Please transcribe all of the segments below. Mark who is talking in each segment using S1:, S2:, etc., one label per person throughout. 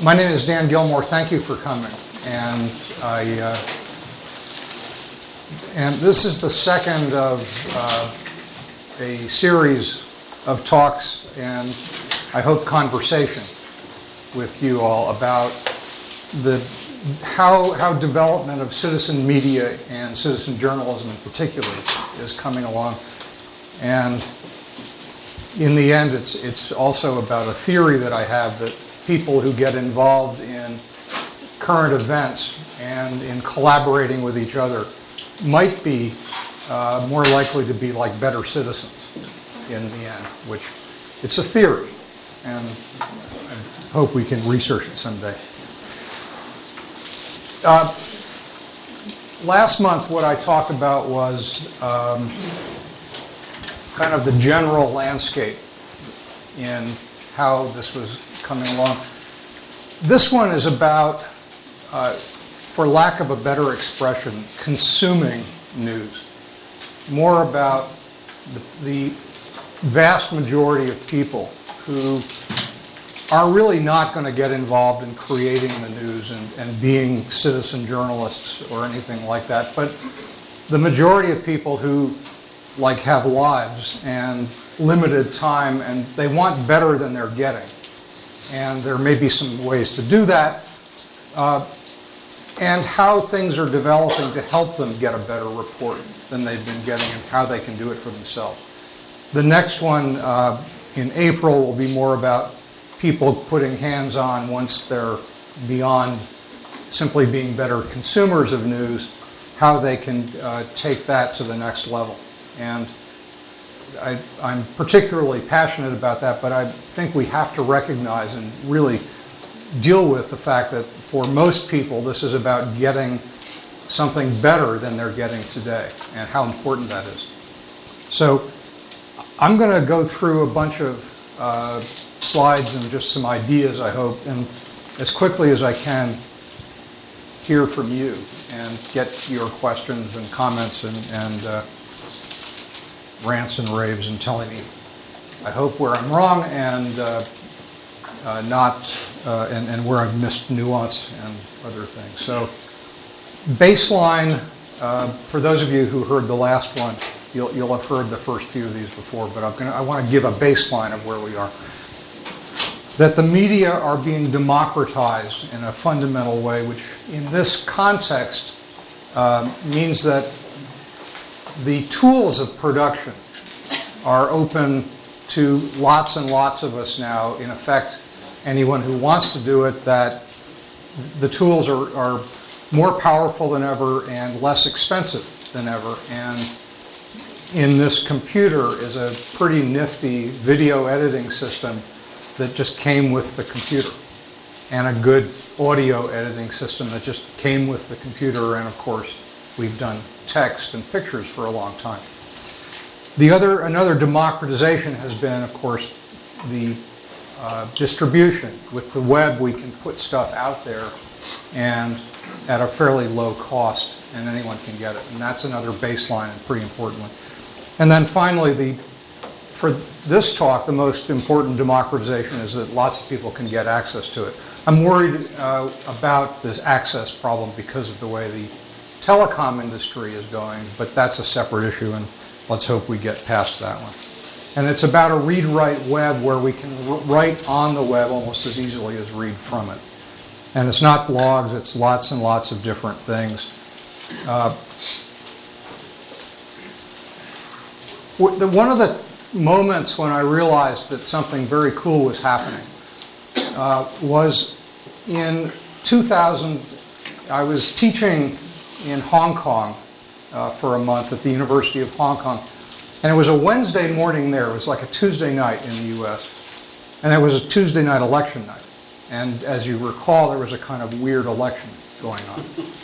S1: My name is Dan Gilmore. Thank you for coming. And this is the second of a series of talks and I hope conversation with you all about how development of citizen media and citizen journalism in particular is coming along. And in the end, it's also about a theory that I have that people who get involved in current events and in collaborating with each other might be more likely to be like better citizens in the end, which it's a theory, and I hope we can research it someday. Last month, what I talked about was kind of the general landscape in how this was coming along. This one is about, for lack of a better expression, consuming news. More about the vast majority of people who are really not going to get involved in creating the news and being citizen journalists or anything like that, but the majority of people who have lives and limited time, and they want better than they're getting. And there may be some ways to do that, and how things are developing to help them get a better report than they've been getting and how they can do it for themselves. The next one in April will be more about people putting hands on once they're beyond simply being better consumers of news, how they can take that to the next level. And I'm particularly passionate about that, but I think we have to recognize and really deal with the fact that for most people, this is about getting something better than they're getting today and how important that is. So I'm going to go through a bunch of slides and just some ideas, I hope, and as quickly as I can hear from you and get your questions and comments and rants and raves and telling me, I hope, where I'm wrong and and where I've missed nuance and other things. So, baseline, for those of you who heard the last one, you'll have heard the first few of these before, but I want to give a baseline of where we are. That the media are being democratized in a fundamental way, which in this context means that the tools of production are open to lots and lots of us now. In effect, anyone who wants to do it, that the tools are more powerful than ever and less expensive than ever. And in this computer is a pretty nifty video editing system that just came with the computer, and a good audio editing system that just came with the computer, and of course we've done text and pictures for a long time. Another democratization has been, of course, the distribution. With the web, we can put stuff out there and at a fairly low cost, and anyone can get it. And that's another baseline and pretty important one. And then finally, for this talk, the most important democratization is that lots of people can get access to it. I'm worried about this access problem because of the way the telecom industry is going, but that's a separate issue, and let's hope we get past that one. And it's about a read-write web where we can write on the web almost as easily as read from it. And it's not blogs, it's lots and lots of different things. One of the moments when I realized that something very cool was happening was in 2000. I was teaching in Hong Kong for a month at the University of Hong Kong. And it was a Wednesday morning there. It was like a Tuesday night in the U.S. And it was a Tuesday night election night. And as you recall, there was a kind of weird election going on.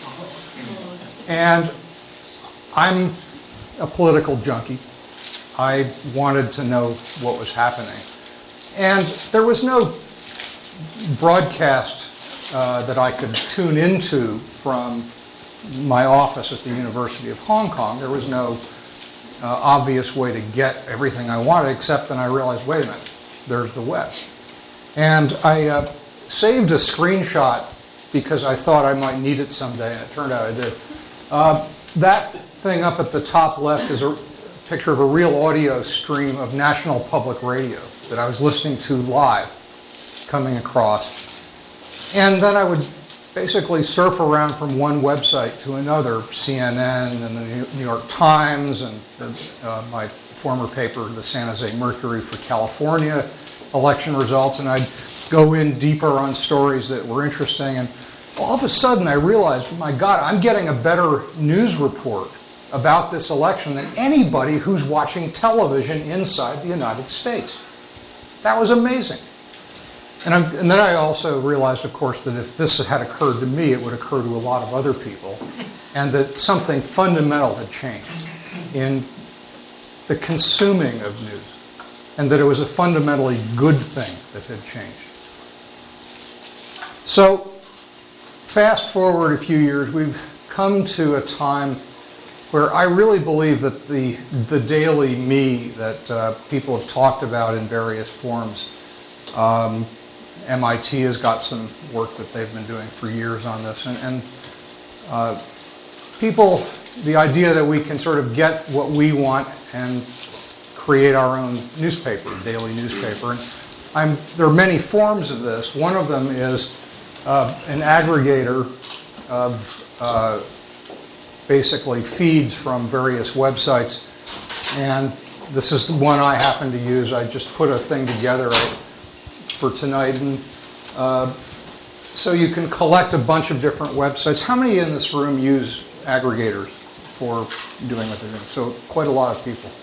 S1: And I'm a political junkie. I wanted to know what was happening. And there was no broadcast that I could tune into from my office at the University of Hong Kong. There was no obvious way to get everything I wanted, except then I realized, wait a minute, there's the web. And I saved a screenshot because I thought I might need it someday, and it turned out I did. That thing up at the top left is a picture of a real audio stream of National Public Radio that I was listening to live coming across. And then I would basically surf around from one website to another, CNN and the New York Times and my former paper, the San Jose Mercury for California election results, and I'd go in deeper on stories that were interesting. And all of a sudden I realized, my God, I'm getting a better news report about this election than anybody who's watching television inside the United States. That was amazing. And then I also realized, of course, that if this had occurred to me, it would occur to a lot of other people, and that something fundamental had changed in the consuming of news, and that it was a fundamentally good thing that had changed. So, fast forward a few years, we've come to a time where I really believe that the daily me that people have talked about in various forms, MIT has got some work that they've been doing for years on this, and people, the idea that we can sort of get what we want and create our own newspaper, daily newspaper. And there are many forms of this. One of them is an aggregator of basically feeds from various websites, and this is the one I happen to use. I just put a thing together for tonight, and so you can collect a bunch of different websites. How many in this room use aggregators for doing what they're doing? So quite a lot of people.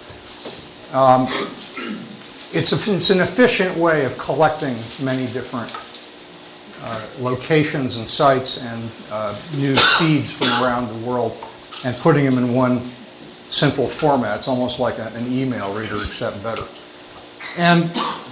S1: It's an efficient way of collecting many different locations and sites and news feeds from around the world and putting them in one simple format. It's almost like an email reader, except better. And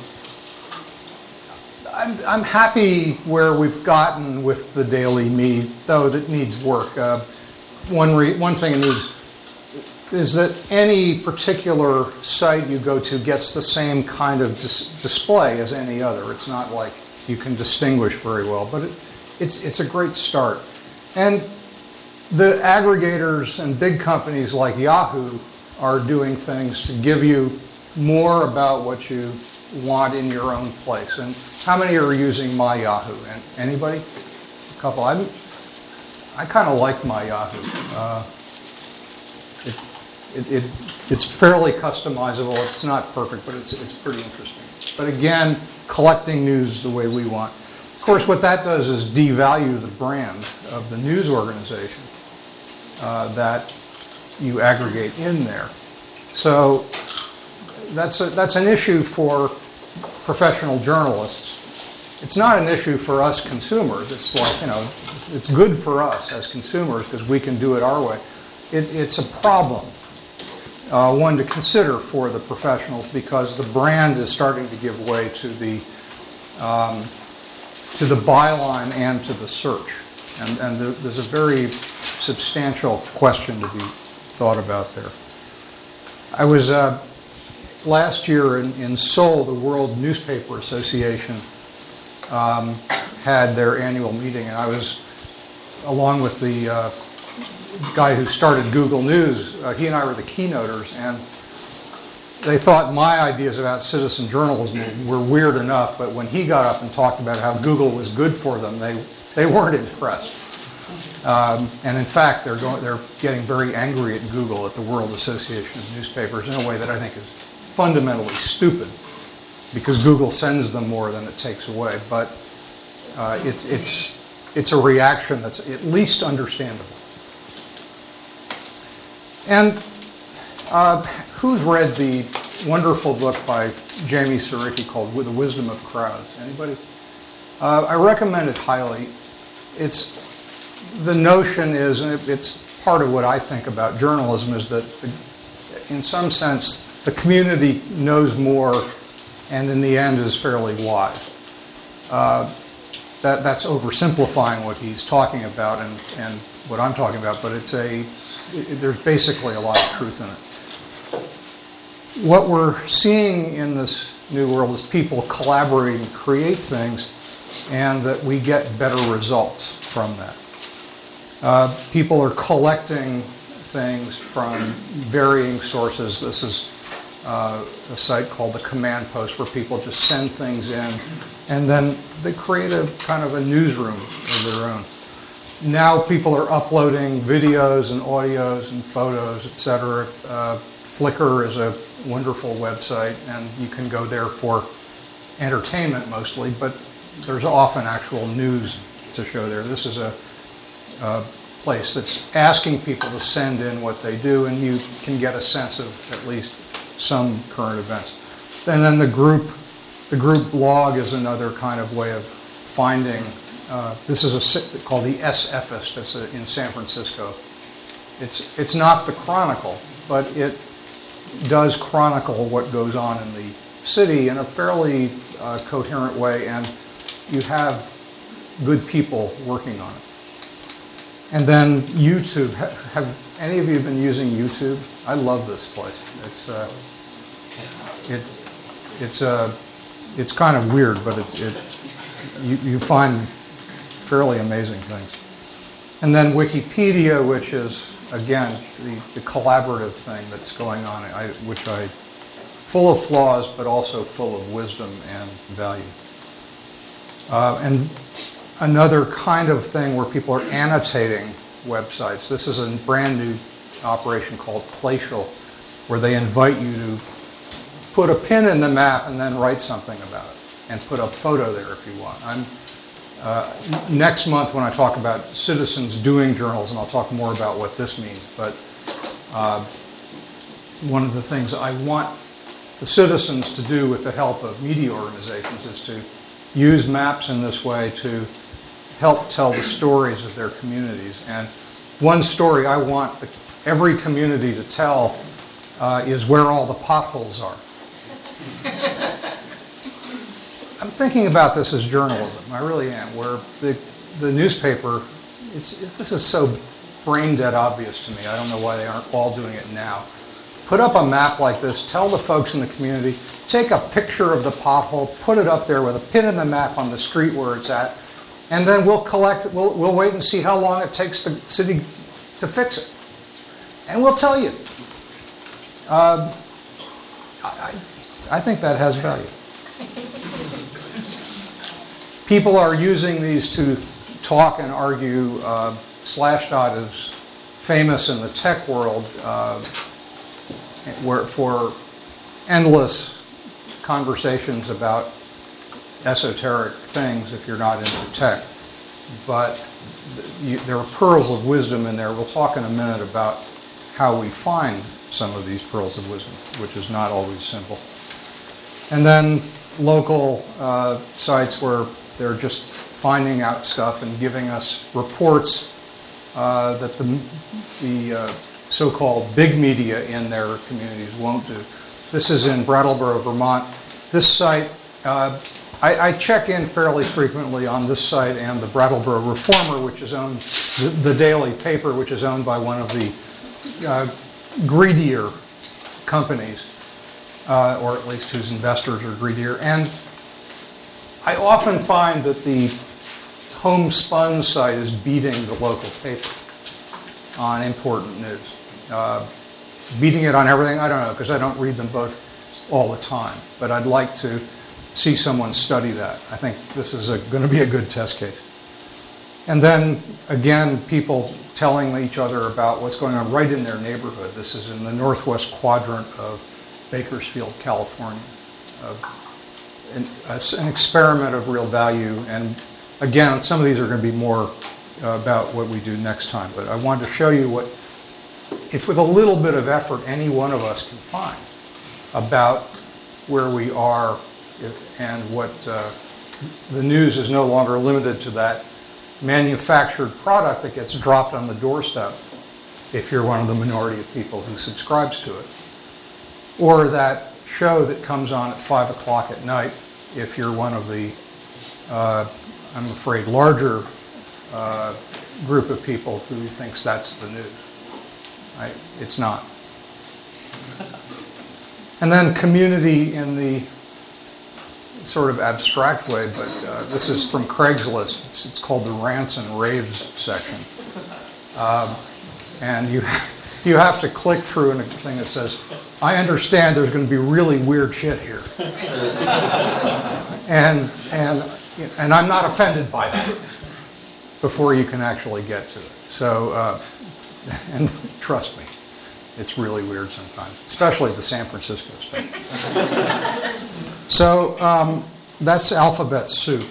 S1: I'm happy where we've gotten with the daily me, though that needs work. One thing it needs is that any particular site you go to gets the same kind of display as any other. It's not like you can distinguish very well, but it's a great start. And the aggregators and big companies like Yahoo are doing things to give you more about what you want in your own place. And how many are using My Yahoo? Anybody? A couple. I kind of like My Yahoo. It's fairly customizable. It's not perfect, but it's pretty interesting. But again, collecting news the way we want. Of course, what that does is devalue the brand of the news organization that you aggregate in there. So that's an issue for professional journalists. It's not an issue for us consumers. It's like, it's good for us as consumers because we can do it our way. It's a problem, one to consider for the professionals, because the brand is starting to give way to the byline and to the search. And there's a very substantial question to be thought about there. I was last year in Seoul. The World Newspaper Association had their annual meeting, and I was along with the guy who started Google News. He and I were the keynoters, and they thought my ideas about citizen journalism were weird enough, but when he got up and talked about how Google was good for them, they weren't impressed. And in fact, they're getting very angry at Google, at the World Association of Newspapers, in a way that I think is fundamentally stupid, because Google sends them more than it takes away. But it's a reaction that's at least understandable. And who's read the wonderful book by Jamie Saricki called The Wisdom of Crowds? Anybody? I recommend it highly. The notion is, and it's part of what I think about journalism, is that in some sense the community knows more and in the end is fairly wise. That's oversimplifying what he's talking about and what I'm talking about, but there's basically a lot of truth in it. What we're seeing in this new world is people collaborating to create things, and that we get better results from that. People are collecting things from varying sources. This is a site called the Command Post where people just send things in and then they create a kind of a newsroom of their own. Now people are uploading videos and audios and photos, etc. Flickr is a wonderful website, and you can go there for entertainment mostly, but there's often actual news to show there. This is a place that's asking people to send in what they do, and you can get a sense of at least some current events. And then the group blog is another kind of way of finding. This is called the SFist. It's in San Francisco. It's not the Chronicle, but it does chronicle what goes on in the city in a fairly coherent way, and you have good people working on it. And then YouTube. Have any of you been using YouTube? I love this place. It's kind of weird, but you find fairly amazing things. And then Wikipedia, which is again the collaborative thing that's going on, full of flaws, but also full of wisdom and value. And another kind of thing where people are annotating websites. This is a brand new operation called Placial, where they invite you to put a pin in the map and then write something about it, and put a photo there if you want. Next month when I talk about citizens doing journals, and I'll talk more about what this means, but one of the things I want the citizens to do with the help of media organizations is to use maps in this way to help tell the stories of their communities. And one story I want every community to tell is where all the potholes are. I'm thinking about this as journalism. I really am. Where the newspaper, this is so brain dead obvious to me. I don't know why they aren't all doing it now. Put up a map like this. Tell the folks in the community. Take a picture of the pothole. Put it up there with a pin in the map on the street where it's at, and then we'll collect. We'll wait and see how long it takes the city to fix it, and we'll tell you. I think that has value. People are using these to talk and argue. Slashdot is famous in the tech world for endless conversations about esoteric things if you're not into tech. But there are pearls of wisdom in there. We'll talk in a minute about how we find some of these pearls of wisdom, which is not always simple. And then local sites where they're just finding out stuff and giving us reports that the so-called big media in their communities won't do. This is in Brattleboro, Vermont. This site, I check in fairly frequently on this site and the Brattleboro Reformer, which is owned, the daily paper, which is owned by one of the greedier companies, or at least whose investors are greedier. And I often find that the homespun site is beating the local paper on important news. Beating it on everything, I don't know, because I don't read them both all the time. But I'd like to see someone study that. I think this is going to be a good test case. And then, again, people telling each other about what's going on right in their neighborhood. This is in the northwest quadrant of Bakersfield, California. An experiment of real value. And again, some of these are going to be more about what we do next time. But I wanted to show you what, if with a little bit of effort, any one of us can find about where we are and what the news is no longer limited to that manufactured product that gets dropped on the doorstep if you're one of the minority of people who subscribes to it. Or that show that comes on at 5 o'clock at night if you're one of the, I'm afraid, larger group of people who thinks that's the news. It's not. And then community in the sort of abstract way, but this is from Craigslist. It's called the Rants and Raves section. And you have to click through a thing that says, I understand there's going to be really weird shit here. and I'm not offended by that before you can actually get to it. So, and trust me, it's really weird sometimes, especially the San Francisco stuff. So that's alphabet soup.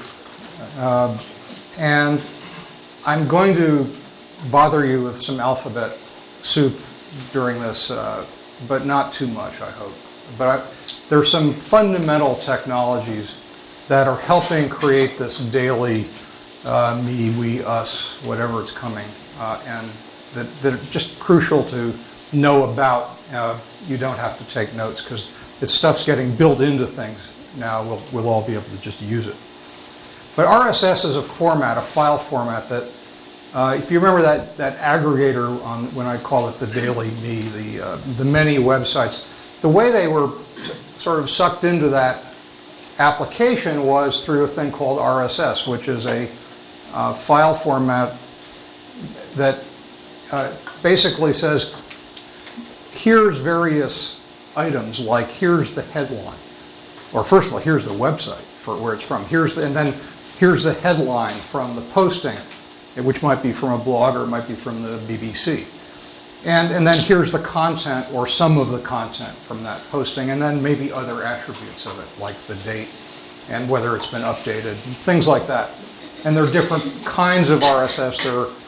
S1: And I'm going to bother you with some alphabet soup during this, but not too much, I hope. But there's some fundamental technologies that are helping create this daily me, we, us, whatever it's coming, and that are just crucial to know about. You don't have to take notes because this stuff's getting built into things now. We'll all be able to just use it. But RSS is a format, a file format that, if you remember that aggregator on when I call it the Daily Me, the many websites, the way they were sort of sucked into that application was through a thing called RSS, which is a file format that basically says, here's various items, like here's the headline, or first of all, here's the website for where it's from, and then here's the headline from the posting, which might be from a blog or it might be from the BBC. And then here's the content or some of the content from that posting, and then maybe other attributes of it, like the date and whether it's been updated, things like that. And there are different kinds of RSS.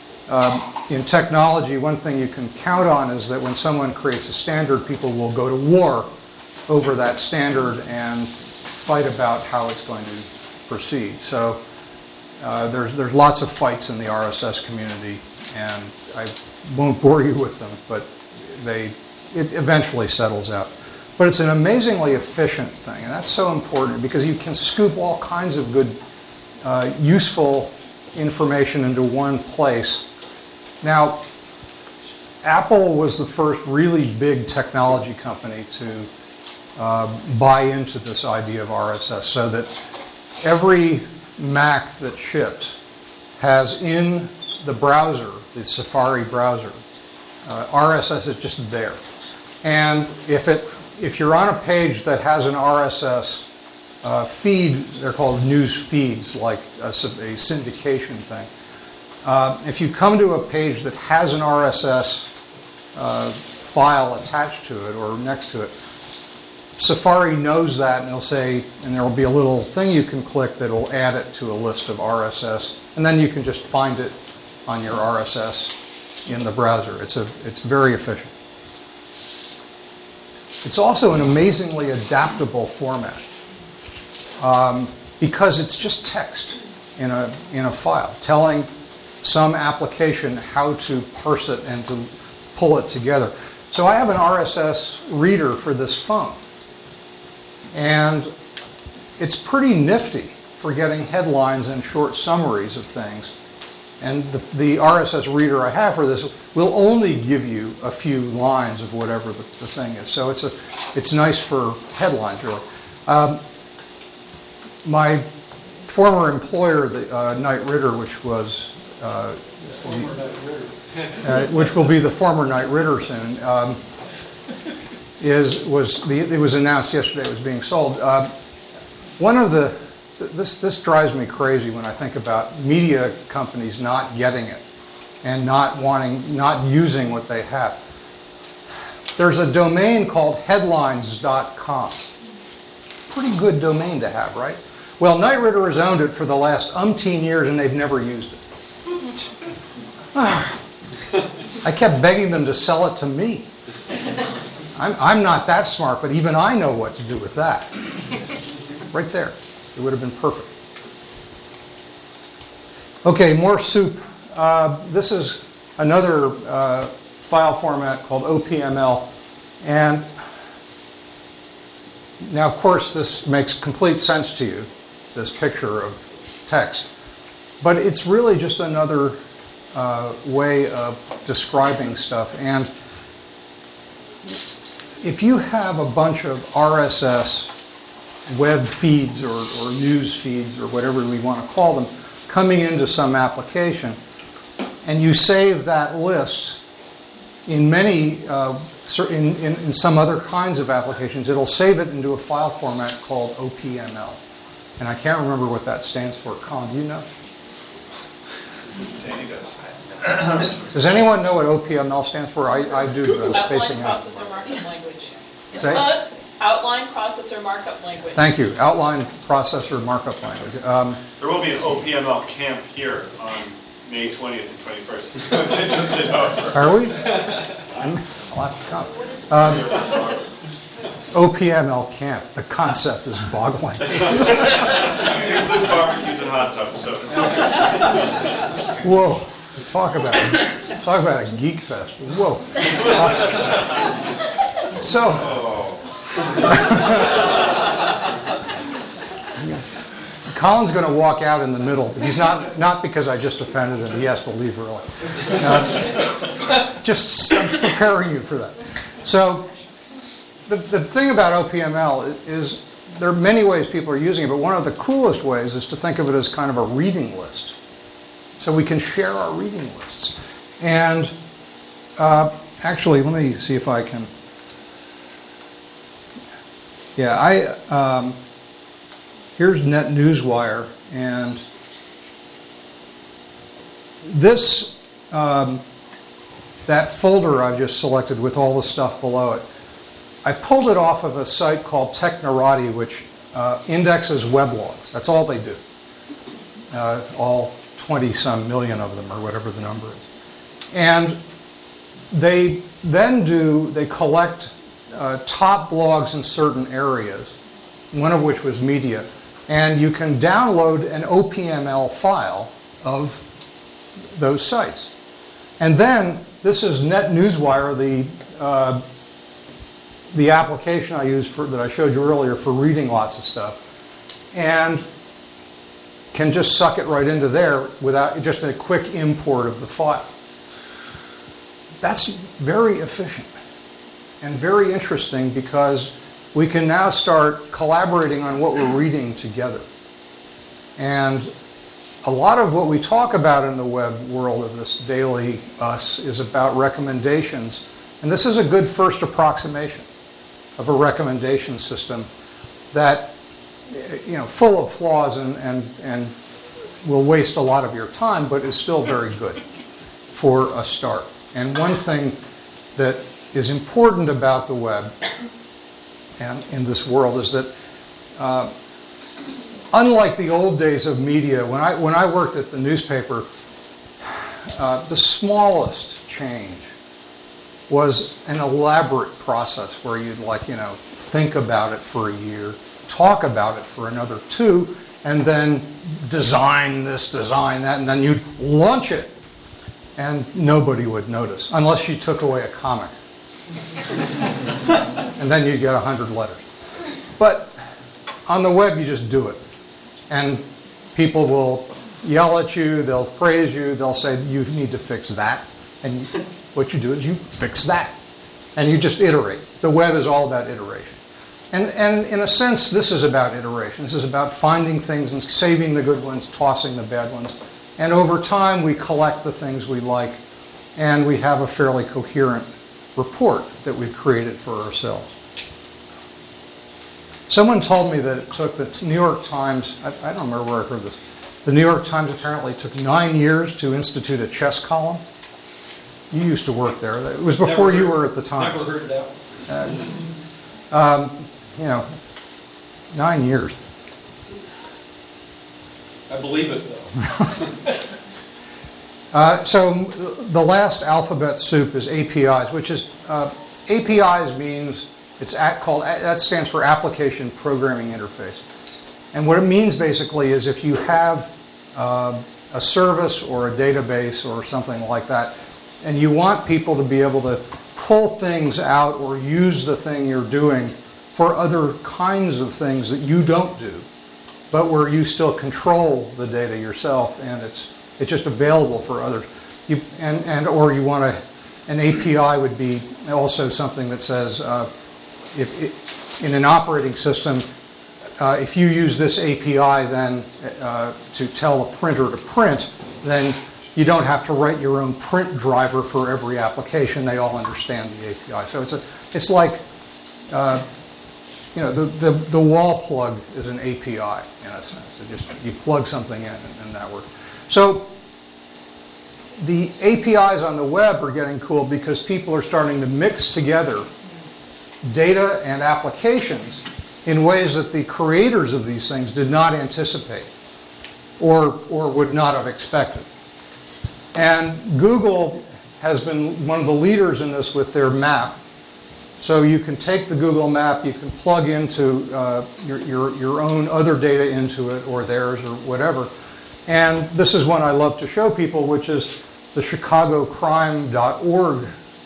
S1: In technology, one thing you can count on is that when someone creates a standard, people will go to war over that standard and fight about how it's going to proceed. So there's lots of fights in the RSS community, and I won't bore you with them, but it eventually settles out. But it's an amazingly efficient thing, and that's so important because you can scoop all kinds of good, useful information into one place. Now, Apple was the first really big technology company to buy into this idea of RSS, so that every Mac that ships has in the browser, the Safari browser, RSS is just there. And if you're on a page that has an RSS feed, they're called news feeds, like a syndication thing. If you come to a page that has an RSS file attached to it or next to it, Safari knows that, and it'll say, and there will be a little thing you can click that will add it to a list of RSS, and then you can just find it on your RSS in the browser. It's very efficient. It's also an amazingly adaptable format because it's just text in a file, telling some application how to parse it and to pull it together. So I have an RSS reader for this phone, and it's pretty nifty for getting headlines and short summaries of things. And the RSS reader I have for this will only give you a few lines of whatever the thing is. So it's nice for headlines, really. My former employer, the Knight Ridder, which was which will be the former Knight Ridder soon, it was announced yesterday it was being sold. This drives me crazy when I think about media companies not getting it and not using what they have. There's a domain called headlines.com. Pretty good domain to have, right? Well, Knight Ridder has owned it for the last umpteen years and they've never used it. I kept begging them to sell it to me. I'm not that smart, but even I know what to do with that. Right there. It would have been perfect. Okay, more soup. This is another file format called OPML. And now, of course, this makes complete sense to you, this picture of text. But it's really just another way of describing stuff. And if you have a bunch of RSS web feeds or news feeds or whatever we want to call them coming into some application. And you save that list in many, in some other kinds of applications. It'll save it into a file format called OPML. And I can't remember what that stands for. Colin, do you know? Does anyone know what OPML stands for? I do, but I'm spacing out.
S2: Outline Processor Markup Language.
S1: Say?
S2: Outline Processor Markup Language.
S1: Thank you. Outline Processor Markup Language.
S3: There will be an OPML camp here on May 20th and 21st. Who's interested?
S1: Are we? I'll have to come. OPML camp. The concept is boggling.
S3: It includes barbecues and hot tubs. So.
S1: Whoa. Talk about a geek fest. Whoa. Colin's going to walk out in the middle. He's not because I just offended him. He has to leave early. Just preparing you for that. So the thing about OPML is there are many ways people are using it, but one of the coolest ways is to think of it as kind of a reading list. So we can share our reading lists. And actually, let me see if I can. Yeah, here's NetNewsWire, and this, that folder I've just selected with all the stuff below it, I pulled it off of a site called Technorati, which indexes weblogs. That's all they do. All 20-some million of them, or whatever the number is. And they collect top blogs in certain areas, one of which was media, and you can download an OPML file of those sites. And then, this is NetNewsWire, the application I use that I showed you earlier for reading lots of stuff, and can just suck it right into there without just a quick import of the file. That's very efficient and very interesting because we can now start collaborating on what we're reading together. And a lot of what we talk about in the web world of this daily us is about recommendations. And this is a good first approximation of a recommendation system that, full of flaws and will waste a lot of your time, but is still very good for a start. And one thing that is important about the web and in this world is that unlike the old days of media, when I worked at the newspaper, the smallest change was an elaborate process where you'd think about it for a year, talk about it for another 2, and then design this, design that, and then you'd launch it. And nobody would notice, unless you took away a comic. And then you'd get 100 letters. But on the web, you just do it. And people will yell at you, they'll praise you, they'll say, you need to fix that. And what you do is you fix that. And you just iterate. The web is all about iteration. And in a sense, this is about iteration. This is about finding things and saving the good ones, tossing the bad ones. And over time, we collect the things we like, and we have a fairly coherent report that we've created for ourselves. Someone told me that it took the New York Times, I don't remember where I heard this, the New York Times apparently took 9 years to institute a chess column. You used to work there. It was before you were at the Times.
S4: Never heard that.
S1: 9 years.
S4: I believe it, though.
S1: So the last alphabet soup is APIs, which is APIs means that stands for Application Programming Interface. And what it means basically is if you have a service or a database or something like that, and you want people to be able to pull things out or use the thing you're doing for other kinds of things that you don't do, but where you still control the data yourself and it's just available for others. Or you want an API would be also something that says, if in an operating system, if you use this API then to tell a printer to print, then you don't have to write your own print driver for every application. They all understand the API. So it's like, the wall plug is an API in a sense. You plug something in and that works. So the APIs on the web are getting cool because people are starting to mix together data and applications in ways that the creators of these things did not anticipate or would not have expected. And Google has been one of the leaders in this with their map. So you can take the Google map, you can plug into your own other data into it or theirs or whatever. And this is one I love to show people, which is the chicagocrime.org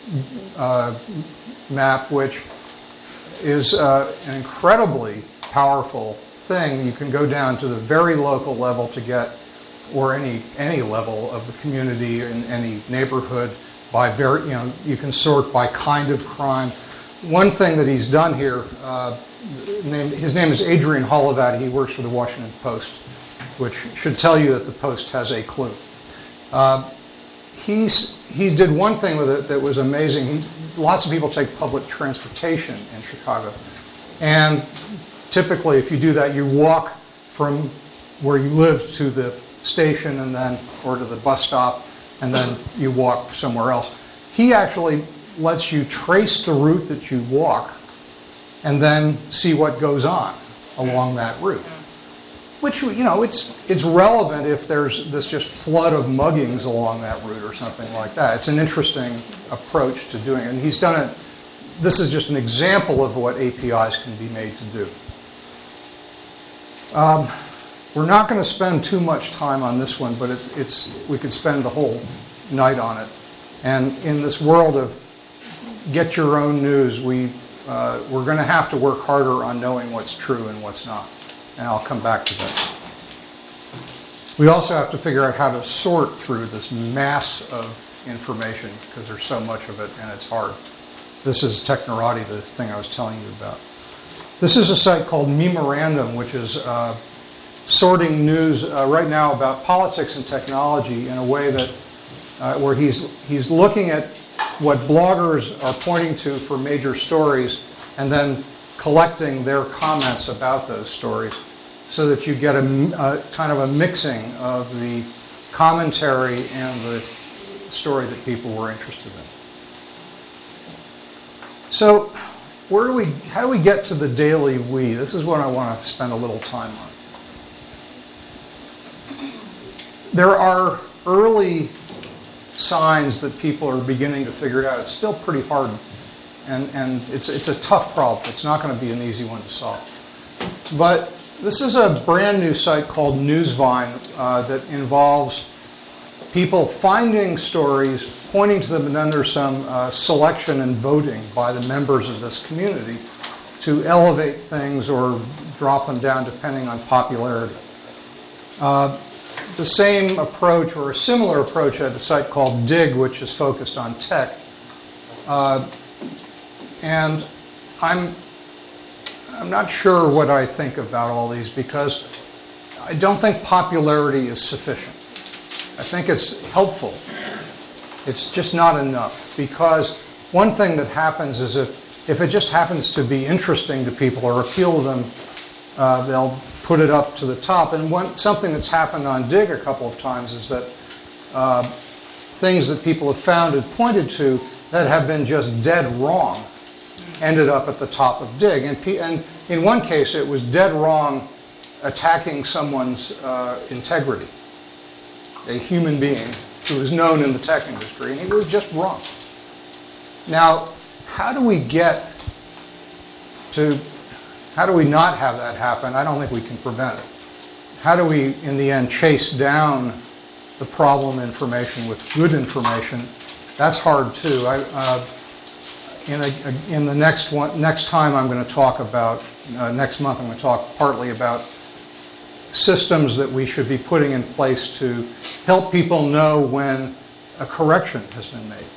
S1: map, which is an incredibly powerful thing. You can go down to the very local level to get, or any level of the community in any neighborhood by you can sort by kind of crime. One thing that he's done here, his name is Adrian Holovaty. He works for the Washington Post, which should tell you that the Post has a clue. He did one thing with it that was amazing. Lots of people take public transportation in Chicago. And typically, if you do that, you walk from where you live to the station or to the bus stop, and then you walk somewhere else. He actually lets you trace the route that you walk and then see what goes on along that route. Which, it's relevant if there's this just flood of muggings along that route or something like that. It's an interesting approach to doing it. And he's done it. This is just an example of what APIs can be made to do. We're not going to spend too much time on this one, but we could spend the whole night on it. And in this world of get your own news, we're going to have to work harder on knowing what's true and what's not. And I'll come back to that. We also have to figure out how to sort through this mass of information because there's so much of it and it's hard. This is Technorati, the thing I was telling you about. This is a site called Memorandum, which is sorting news right now about politics and technology in a way that where he's looking at what bloggers are pointing to for major stories and then collecting their comments about those stories so that you get a kind of a mixing of the commentary and the story that people were interested in. So how do we get to the daily we? This is what I want to spend a little time on. There are early signs that people are beginning to figure it out. It's still pretty hard, and it's a tough problem. It's not going to be an easy one to solve. But this is a brand new site called Newsvine that involves people finding stories, pointing to them, and then there's some selection and voting by the members of this community to elevate things or drop them down depending on popularity. The same approach or a similar approach at a site called Dig, which is focused on tech. And I'm not sure what I think about all these because I don't think popularity is sufficient. I think it's helpful. It's just not enough because one thing that happens is if it just happens to be interesting to people or appeal to them, they'll put it up to the top. And something that's happened on Dig a couple of times is that things that people have found and pointed to that have been just dead wrong ended up at the top of Dig. And in one case, it was dead wrong attacking someone's integrity, a human being who was known in the tech industry, and he was just wrong. Now, how do we not have that happen? I don't think we can prevent it. How do we, in the end, chase down the problem information with good information? That's hard too. In the next time I'm going to talk about, next month I'm going to talk partly about systems that we should be putting in place to help people know when a correction has been made.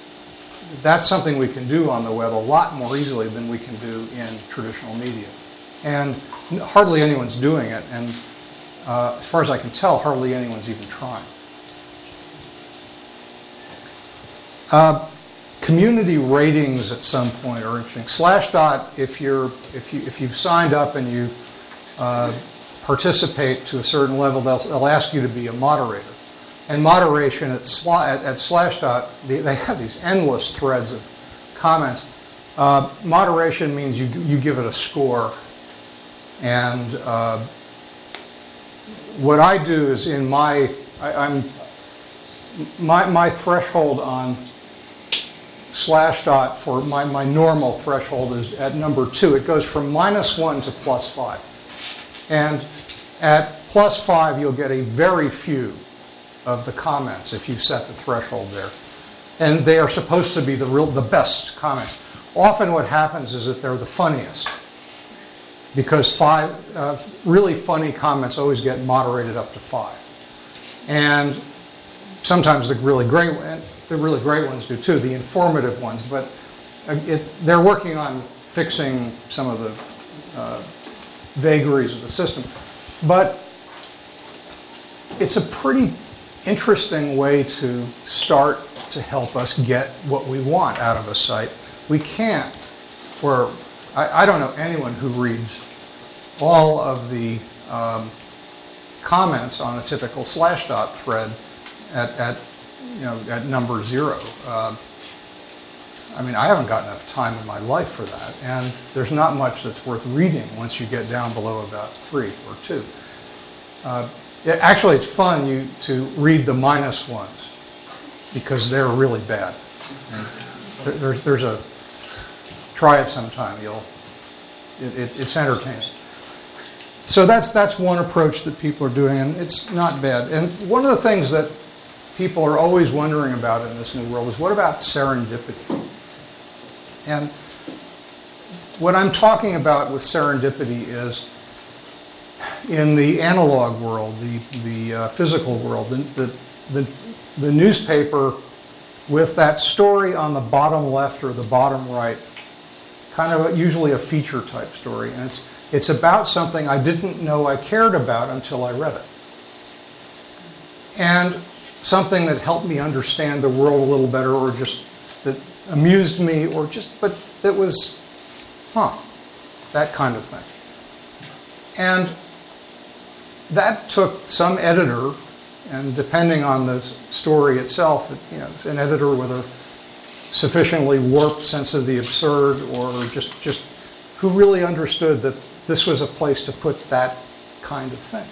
S1: That's something we can do on the web a lot more easily than we can do in traditional media. And hardly anyone's doing it, and as far as I can tell, hardly anyone's even trying. Community ratings at some point are interesting. Slashdot, if you've signed up and you participate to a certain level, they'll ask you to be a moderator. And moderation at Slashdot, they have these endless threads of comments. Moderation means you give it a score. And what I do is in my threshold on Slashdot for my normal threshold is at number 2. It goes from -1 to +5. And at +5, you'll get a very few of the comments if you set the threshold there. And they are supposed to be the best comments. Often what happens is that they're the funniest, because really funny comments always get moderated up to 5. And sometimes the really great ones do too, the informative ones, but they're working on fixing some of the vagaries of the system. But it's a pretty interesting way to start to help us get what we want out of a site. We can't, or I don't know anyone who reads all of the comments on a typical Slashdot thread at number 0. I mean, I haven't got enough time in my life for that, and there's not much that's worth reading once you get down below about 3 or 2. Actually, it's fun to read the -1s, because they're really bad. And there's a try it sometime. It's entertaining. So that's one approach that people are doing, and it's not bad. And one of the things that people are always wondering about in this new world is, what about serendipity? And what I'm talking about with serendipity is, in the analog world, the physical world, the newspaper with that story on the bottom left or the bottom right, kind of usually a feature type story, and it's about something I didn't know I cared about until I read it. And something that helped me understand the world a little better, or just that amused me, but that was, that kind of thing. And that took some editor, and depending on the story itself, an editor with a sufficiently warped sense of the absurd, or just who really understood that this was a place to put that kind of thing.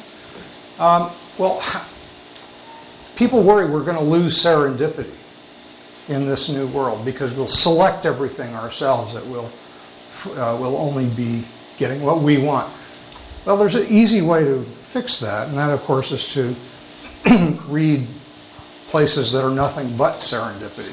S1: People worry we're going to lose serendipity in this new world, because we'll select everything ourselves, that we'll only be getting what we want. Well, there's an easy way to fix that, and that, of course, is to read places that are nothing but serendipity.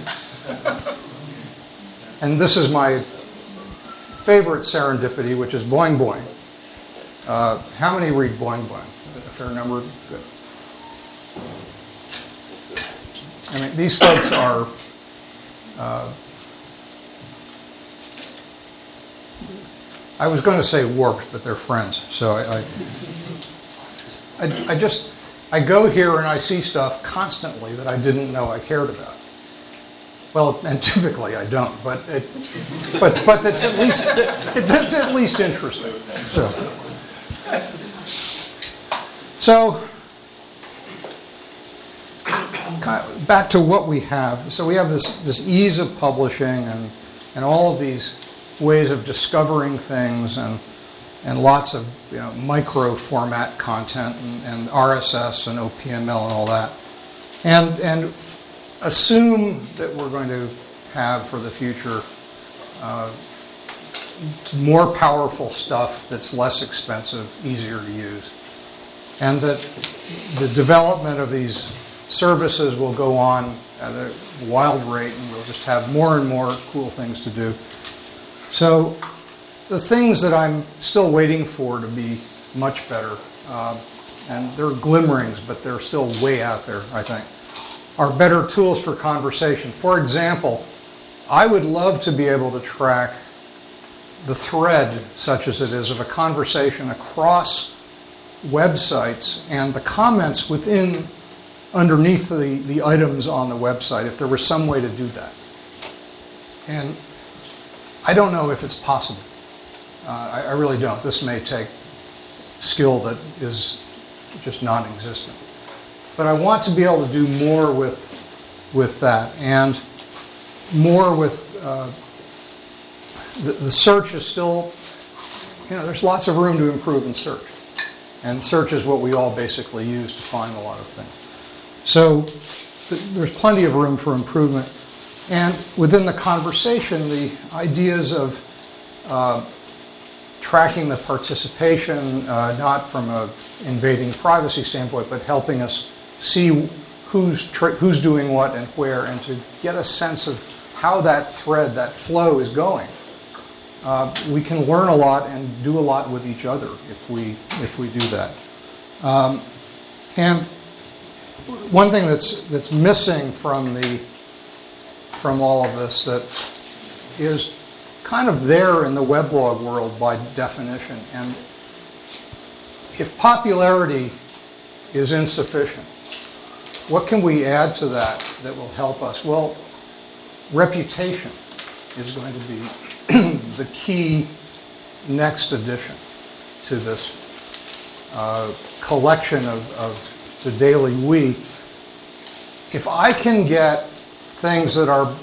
S1: And this is my favorite serendipity, which is Boing Boing. How many read Boing Boing? A fair number? Good. I mean, these folks are I was going to say warped, but they're friends. So I go here and I see stuff constantly that I didn't know I cared about. Well, and typically I don't, but that's at least interesting. So back to what we have. So we have this ease of publishing and all of these ways of discovering things and lots of micro format content and RSS and OPML and all that. And assume that we're going to have for the future more powerful stuff that's less expensive, easier to use. And that the development of these services will go on at a wild rate, and we'll just have more and more cool things to do. So the things that I'm still waiting for to be much better, and there are glimmerings, but they're still way out there, I think, are better tools for conversation. For example, I would love to be able to track the thread, such as it is, of a conversation across websites and the comments underneath the items on the website, if there was some way to do that. And I don't know if it's possible. I really don't. This may take skill that is just non-existent. But I want to be able to do more with that, and more with the search is still, there's lots of room to improve in search. And search is what we all basically use to find a lot of things. So there's plenty of room for improvement. And within the conversation, the ideas of tracking the participation, not from an invading privacy standpoint, but helping us see who's doing what and where, and to get a sense of how that thread, that flow is going. We can learn a lot and do a lot with each other if we do that. And one thing that's missing from all of this that is kind of there in the weblog world by definition, and if popularity is insufficient, what can we add to that will help us? Well, reputation is going to be the key next addition to this collection of the Daily We. If I can get things that are,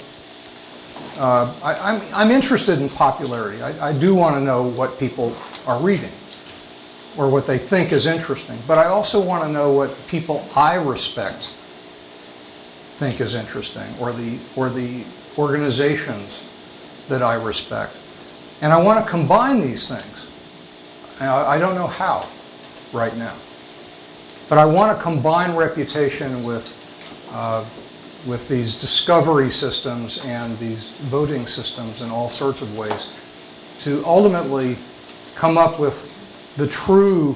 S1: I'm interested in popularity. I do want to know what people are reading or what they think is interesting, but I also want to know what people I respect think is interesting, or the organizations that I respect. And I want to combine these things. I don't know how right now, but I want to combine reputation with these discovery systems and these voting systems in all sorts of ways to ultimately come up with the true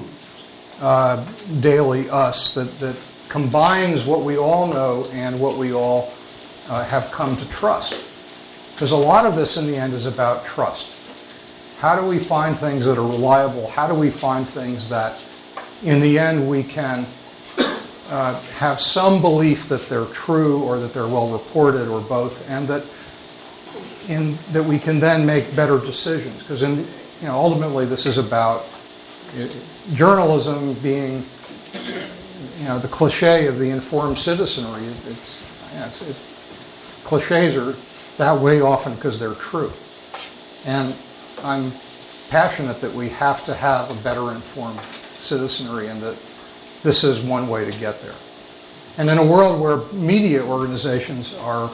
S1: daily us that combines what we all know and what we all have come to trust. Because a lot of this in the end is about trust. How do we find things that are reliable? How do we find things that in the end we can have some belief that they're true or that they're well reported or both, and that we can then make better decisions? Because ultimately this is about journalism being the cliche of the informed citizenry. Cliches are that way often because they're true. And I'm passionate that we have to have a better informed citizenry, and that this is one way to get there. And in a world where media organizations are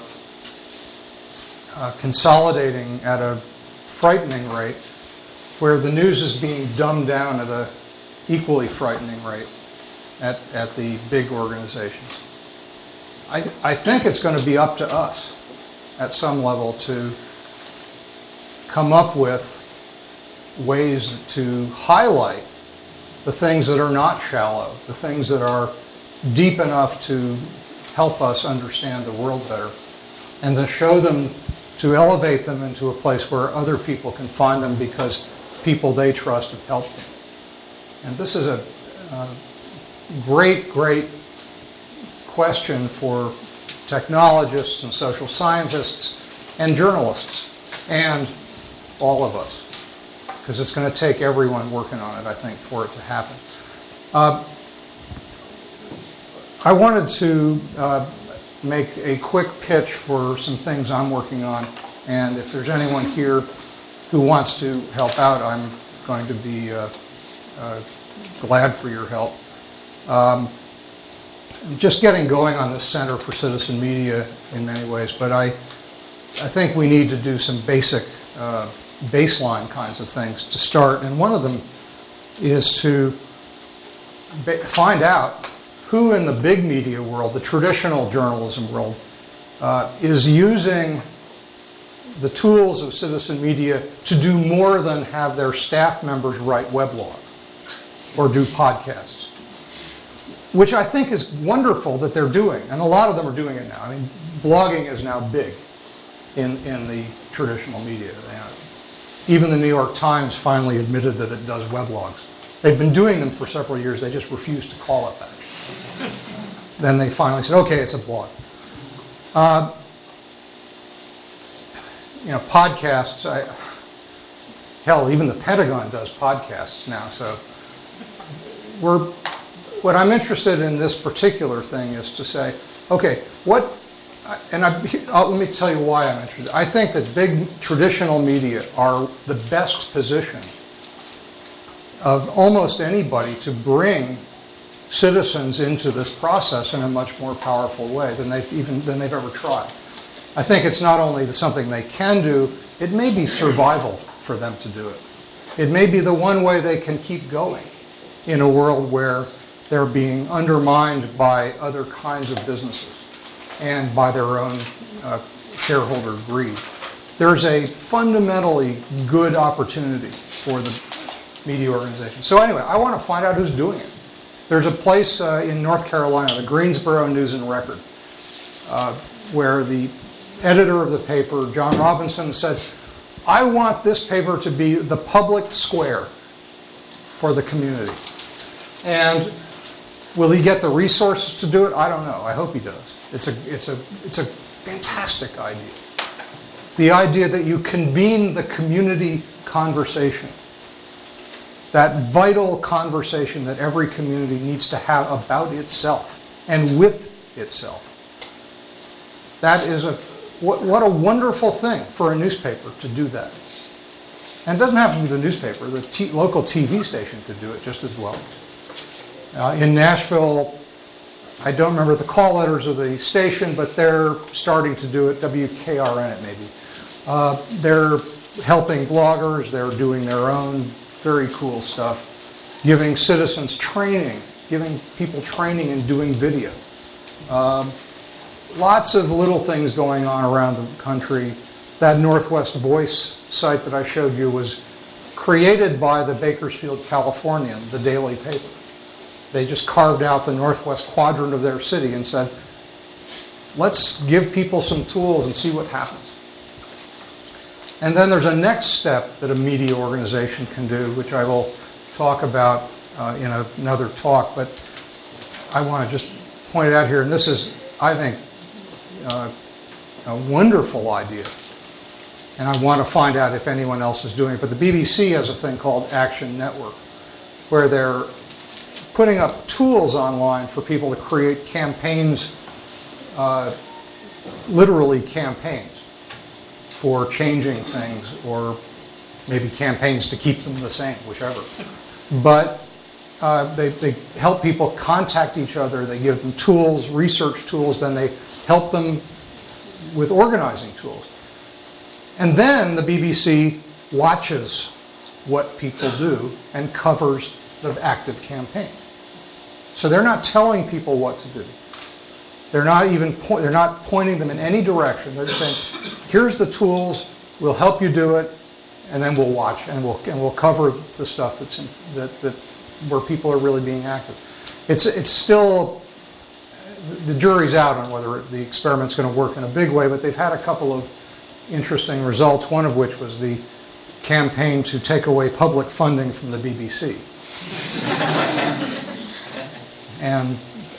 S1: consolidating at a frightening rate, where the news is being dumbed down at an equally frightening rate at the big organizations, I think it's going to be up to us at some level to come up with ways to highlight the things that are not shallow, the things that are deep enough to help us understand the world better, and to show them, to elevate them into a place where other people can find them because people they trust have helped them. And this is a great, great question for technologists and social scientists and journalists and all of us, because it's going to take everyone working on it, I think, for it to happen. I wanted to make a quick pitch for some things I'm working on, and if there's anyone here who wants to help out, I'm going to be glad for your help. I'm just getting going on this Center for Citizen Media in many ways, but I think we need to do some basic baseline kinds of things to start, and one of them is to find out who in the big media world, the traditional journalism world, is using the tools of citizen media to do more than have their staff members write weblogs or do podcasts, which I think is wonderful that they're doing, and a lot of them are doing it now. I mean, blogging is now big in the traditional media. Even the New York Times finally admitted that it does weblogs. They've been doing them for several years. They just refused to call it that. Then they finally said, okay, it's a blog. Podcasts, hell, even the Pentagon does podcasts now. So what I'm interested in this particular thing is to say, okay, let me tell you why I'm interested. I think that big traditional media are the best position of almost anybody to bring citizens into this process in a much more powerful way than they've ever tried. I think it's not only something they can do, it may be survival for them to do it. It may be the one way they can keep going in a world where they're being undermined by other kinds of businesses and by their own shareholder greed. There's a fundamentally good opportunity for the media organization. So anyway, I want to find out who's doing it. There's a place in North Carolina, the Greensboro News and Record, where the editor of the paper, John Robinson, said, I want this paper to be the public square for the community. And will he get the resources to do it? I don't know. I hope he does. It's a fantastic idea. The idea that you convene the community conversation, that vital conversation that every community needs to have about itself and with itself. That is what a wonderful thing for a newspaper to do that. And it doesn't have to be the newspaper. The local TV station could do it just as well. In Nashville, I don't remember the call letters of the station, but they're starting to do it, WKRN it may be. They're helping bloggers, they're doing their own very cool stuff, giving citizens training, giving people training in doing video. Lots of little things going on around the country. That Northwest Voice site that I showed you was created by the Bakersfield Californian, the daily paper. They just carved out the northwest quadrant of their city and said, let's give people some tools and see what happens. And then there's a next step that a media organization can do, which I will talk about in another talk, but I want to just point it out here. And this is, I think, a wonderful idea. And I want to find out if anyone else is doing it. But the BBC has a thing called Action Network, where they're putting up tools online for people to create campaigns, literally campaigns, for changing things, or maybe campaigns to keep them the same, whichever. But they help people contact each other, they give them tools, research tools, then they help them with organizing tools. And then the BBC watches what people do and covers the active campaign. So they're not telling people what to do. They're not pointing them in any direction. They're just saying, here's the tools, we'll help you do it, and then we'll watch and we'll cover the stuff that where people are really being active. It's still, the jury's out on whether the experiment's going to work in a big way, but they've had a couple of interesting results, one of which was the campaign to take away public funding from the BBC. And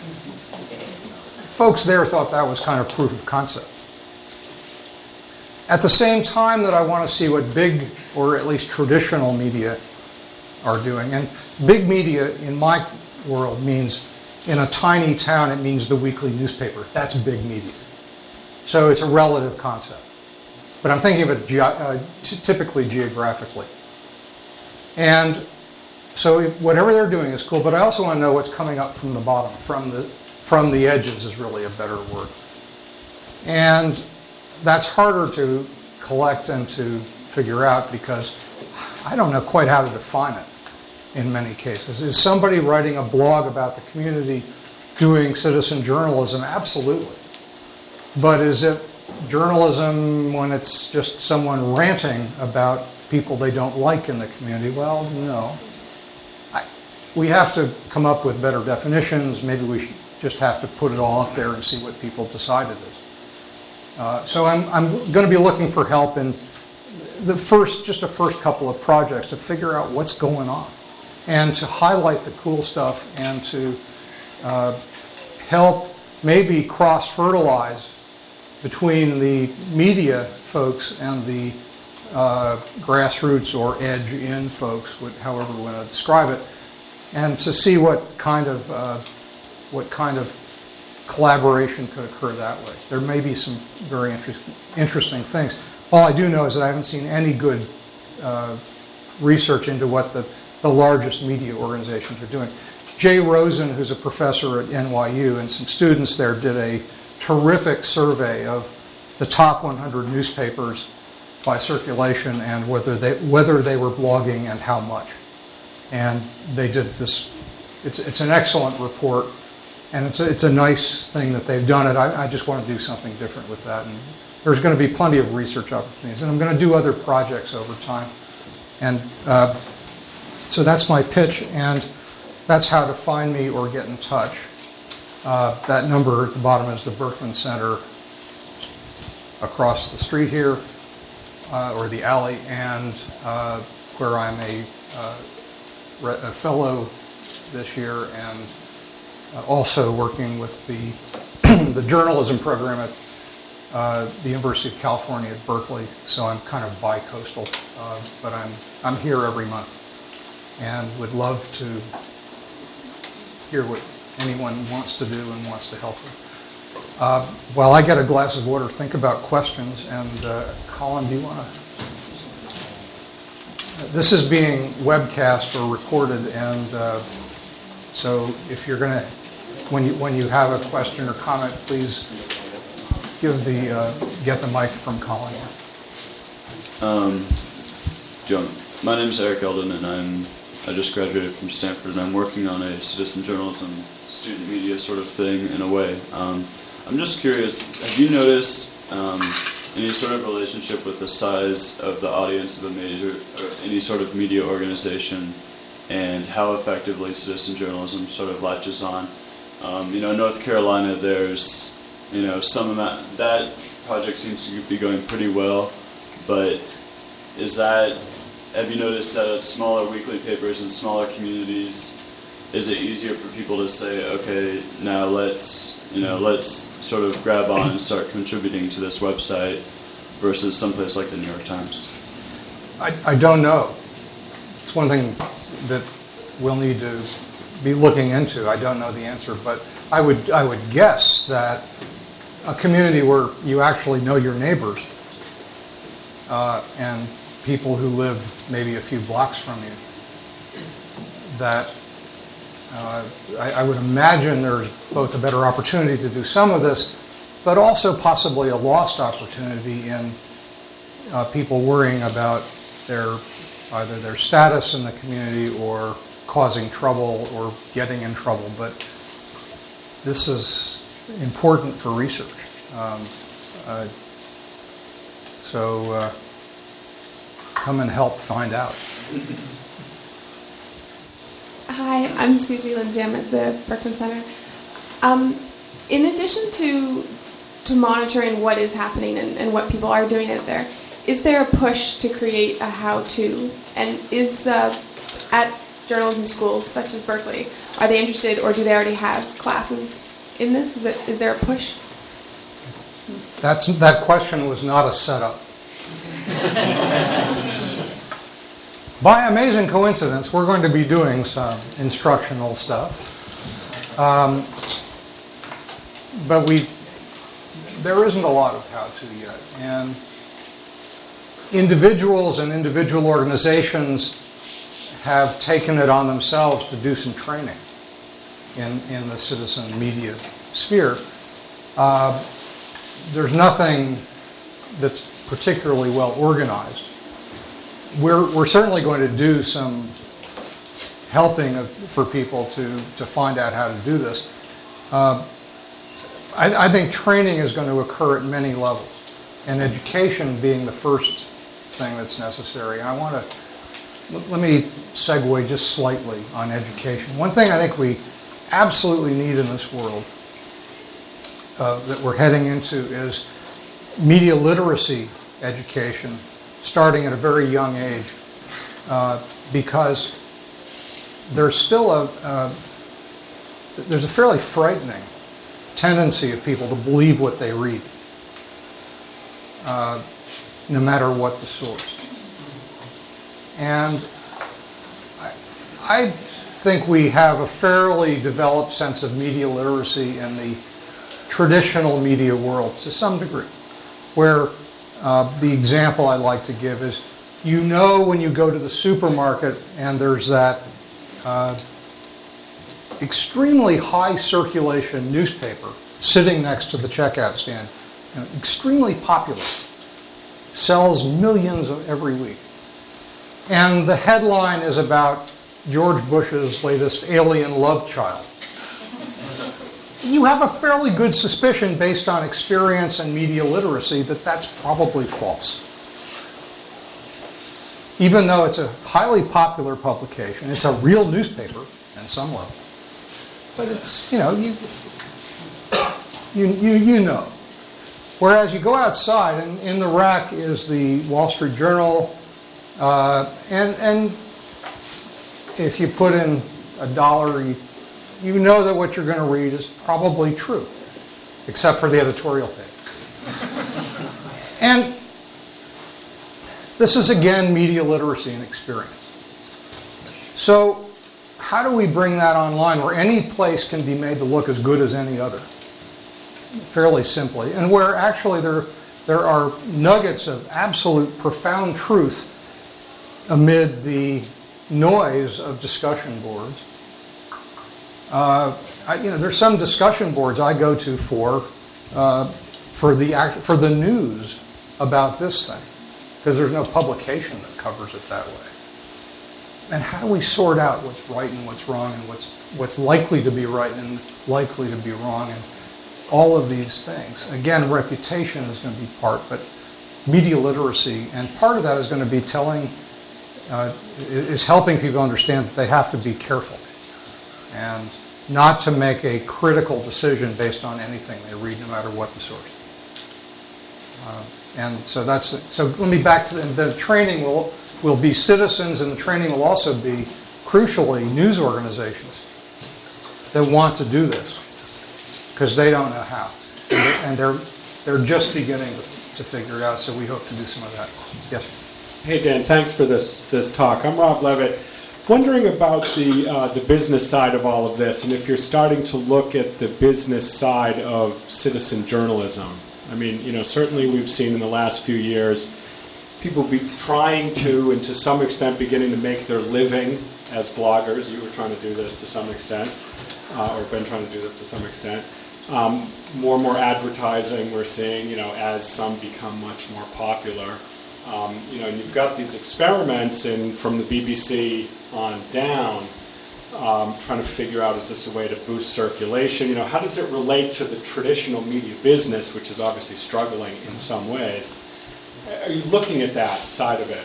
S1: folks there thought that was kind of proof of concept. At the same time that I want to see what big, or at least traditional media are doing, and big media in my world means, in a tiny town, it means the weekly newspaper. That's big media. So it's a relative concept. But I'm thinking of it typically geographically. And so whatever they're doing is cool, but I also want to know what's coming up from the bottom, from the edges is really a better word. And that's harder to collect and to figure out because I don't know quite how to define it in many cases. Is somebody writing a blog about the community doing citizen journalism? Absolutely. But is it journalism when it's just someone ranting about people they don't like in the community? Well, no. We have to come up with better definitions. Maybe we should just have to put it all up there and see what people decide it is. So I'm going to be looking for help in just a first couple of projects to figure out what's going on and to highlight the cool stuff and to help maybe cross-fertilize between the media folks and the grassroots or edge-in folks, however we want to describe it, and to see what kind of collaboration could occur that way. There may be some very interesting things. All I do know is that I haven't seen any good research into what the largest media organizations are doing. Jay Rosen, who's a professor at NYU, and some students there did a terrific survey of the top 100 newspapers by circulation and whether they were blogging and how much. And they did this. It's an excellent report, and it's a nice thing that they've done it. I just want to do something different with that. And there's going to be plenty of research opportunities, and I'm going to do other projects over time. And so that's my pitch, and that's how to find me or get in touch. That number at the bottom is the Berkman Center across the street here, or the alley, and where I'm a fellow this year, and also working with the the journalism program at the University of California at Berkeley. So I'm kind of bi-coastal, but I'm here every month, and would love to hear what anyone wants to do and wants to help with. While I get a glass of water, think about questions. And Colin, do you want to? This is being webcast or recorded, and so if you're going to, when you have a question or comment, please get the mic from Colin.
S4: John, my name is Eric Eldon, and I just graduated from Stanford, and I'm working on a citizen journalism, student media sort of thing in a way. I'm just curious, have you noticed any sort of relationship with the size of the audience of a major or any sort of media organization and how effectively citizen journalism sort of latches on? North Carolina, there's, some amount, that project seems to be going pretty well, but have you noticed that at smaller weekly papers and smaller communities, is it easier for people to say, okay, now let's sort of grab on and start contributing to this website versus someplace like the New York Times?
S1: I don't know. It's one thing that we'll need to be looking into. I don't know the answer, but I would guess that a community where you actually know your neighbors and people who live maybe a few blocks from you, that I would imagine there's both a better opportunity to do some of this, but also possibly a lost opportunity in people worrying about either their status in the community or causing trouble or getting in trouble. But this is important for research. So come and help find out.
S5: Hi, I'm Susie Lindsay. I'm at the Berkman Center. In addition to monitoring what is happening and what people are doing out there, is there a push to create a how-to? And is at journalism schools such as Berkeley, are they interested, or do they already have classes in this? Is there a push?
S1: That question was not a setup. By amazing coincidence, we're going to be doing some instructional stuff. But there isn't a lot of how-to yet. And individuals and individual organizations have taken it on themselves to do some training in the citizen media sphere. There's nothing that's particularly well organized. We're certainly going to do some helping for people to find out how to do this. I think training is going to occur at many levels, and education being the first thing that's necessary. And let me segue just slightly on education. One thing I think we absolutely need in this world that we're heading into is media literacy education starting at a very young age, because there's still there's a fairly frightening tendency of people to believe what they read, no matter what the source. And I think we have a fairly developed sense of media literacy in the traditional media world to some degree, where the example I like to give is, you know, when you go to the supermarket and there's that extremely high circulation newspaper sitting next to the checkout stand, extremely popular, sells millions every week. And the headline is about George Bush's latest alien love child. You have a fairly good suspicion based on experience and media literacy that that's probably false. Even though it's a highly popular publication, it's a real newspaper on some level. But it's, you know. Whereas you go outside, and in the rack is the Wall Street Journal, and if you put in $1, you know that what you're going to read is probably true, except for the editorial page. And this is, again, media literacy and experience. So how do we bring that online where any place can be made to look as good as any other? Fairly simply. And where actually there are nuggets of absolute profound truth amid the noise of discussion boards. There's some discussion boards I go to for the news about this thing, because there's no publication that covers it that way. And how do we sort out what's right and what's wrong, and what's likely to be right and likely to be wrong, and all of these things? Again, reputation is going to be part, but media literacy, and part of that is going to be is helping people understand that they have to be careful and not to make a critical decision based on anything they read, no matter what the source. And so let me back to the training will be citizens, and the training will also be, crucially, news organizations that want to do this, because they don't know how, and they're just beginning to figure it out. So we hope to do some of that. Yes.
S6: Hey Dan, thanks for this talk. I'm Rob Levitt. Wondering about the business side of all of this, and if you're starting to look at the business side of citizen journalism. I mean, certainly we've seen in the last few years people be trying to, and to some extent beginning to make their living as bloggers. You were trying to do this to some extent, or been trying to do this to some extent. More and more advertising we're seeing, as some become much more popular. And you've got these experiments from the BBC on down, trying to figure out, is this a way to boost circulation? How does it relate to the traditional media business, which is obviously struggling in some ways? Are you looking at that side of it?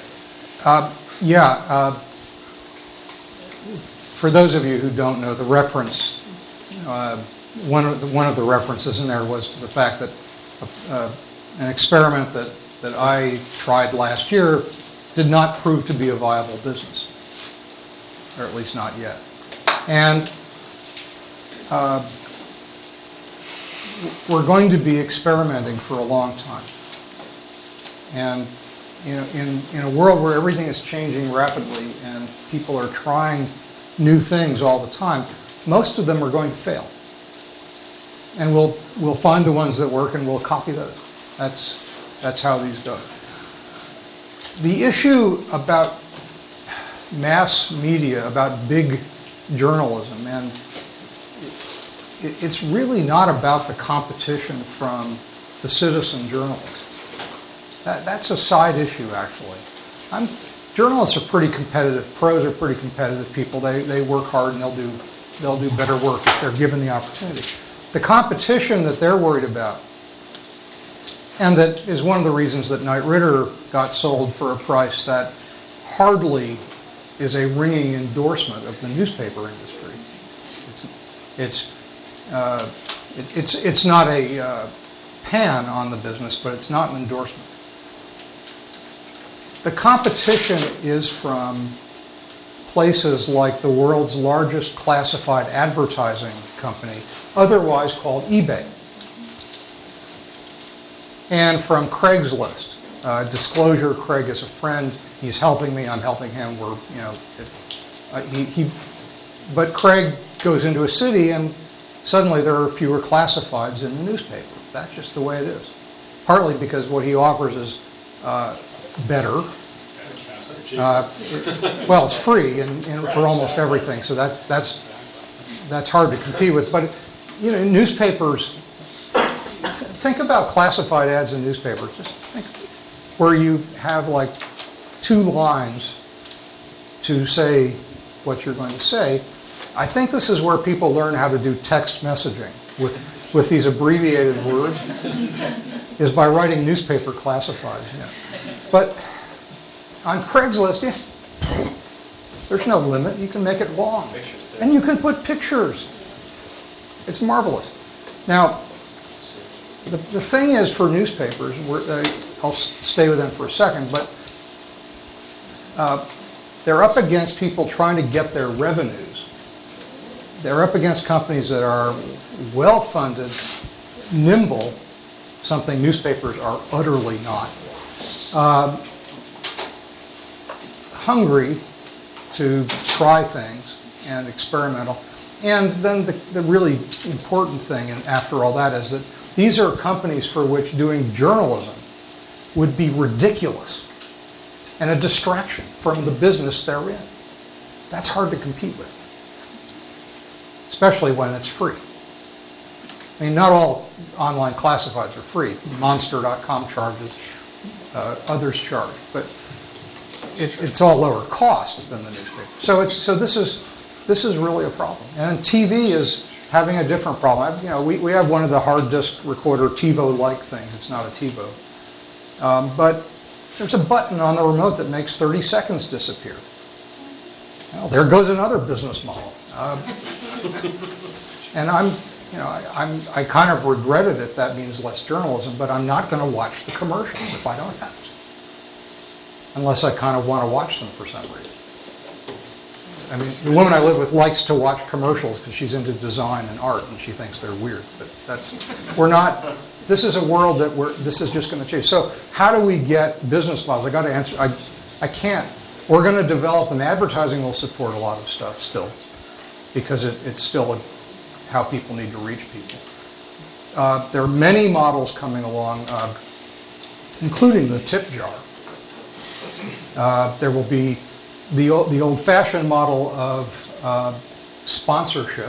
S1: For those of you who don't know, the reference, one of the references in there was to the fact that an experiment that I tried last year did not prove to be a viable business, or at least not yet. And we're going to be experimenting for a long time. And in a world where everything is changing rapidly and people are trying new things all the time, most of them are going to fail. And we'll find the ones that work and we'll copy those. That's how these go. The issue about mass media, about big journalism, and it's really not about the competition from the citizen journalists. That's a side issue, actually. Journalists are pretty competitive. Pros are pretty competitive people. They work hard, and they'll do better work if they're given the opportunity. The competition that they're worried about, and that is one of the reasons that Knight Ridder got sold for a price that hardly is a ringing endorsement of the newspaper industry. It's not a pan on the business, but it's not an endorsement. the competition is from places like the world's largest classified advertising company, otherwise called eBay, and from Craigslist. Disclosure: Craig is a friend. He's helping me. I'm helping him. But Craig goes into a city, and suddenly there are fewer classifieds in the newspaper. That's just the way it is. Partly because what he offers is better. Well, it's free and for almost everything, so that's hard to compete with. But newspapers. Think about classified ads in newspapers. Just think where you have like 2 lines to say what you're going to say. I think this is where people learn how to do text messaging with these abbreviated words, is by writing newspaper classifieds. Yeah. But on Craigslist, there's no limit. You can make it long. And you can put pictures. It's marvelous. Now, the thing is for newspapers, I'll stay with them for a second, but they're up against people trying to get their revenues. They're up against companies that are well-funded, nimble, something newspapers are utterly not, hungry to try things and experimental. And then the really important thing, and after all that, is that these are companies for which doing journalism would be ridiculous and a distraction from the business they're in. That's hard to compete with, especially when it's free. I mean, not all online classifieds are free. Monster.com charges, others charge, but it's all lower cost than the newspaper. So this is really a problem. And TV is having a different problem. We have one of the hard disk recorder TiVo-like things. It's not a TiVo. But there's a button on the remote that makes 30 seconds disappear. Well, there goes another business model. And I kind of regret it if that means less journalism, but I'm not going to watch the commercials if I don't have to. Unless I kind of want to watch them for some reason. I mean, the woman I live with likes to watch commercials because she's into design and art and she thinks they're weird. But this is a world this is just going to change. So how do we get business models? I got to answer, I can't. We're going to develop them. Advertising will support a lot of stuff still because it's still how people need to reach people. There are many models coming along, including the tip jar. There will be the old-fashioned model of sponsorship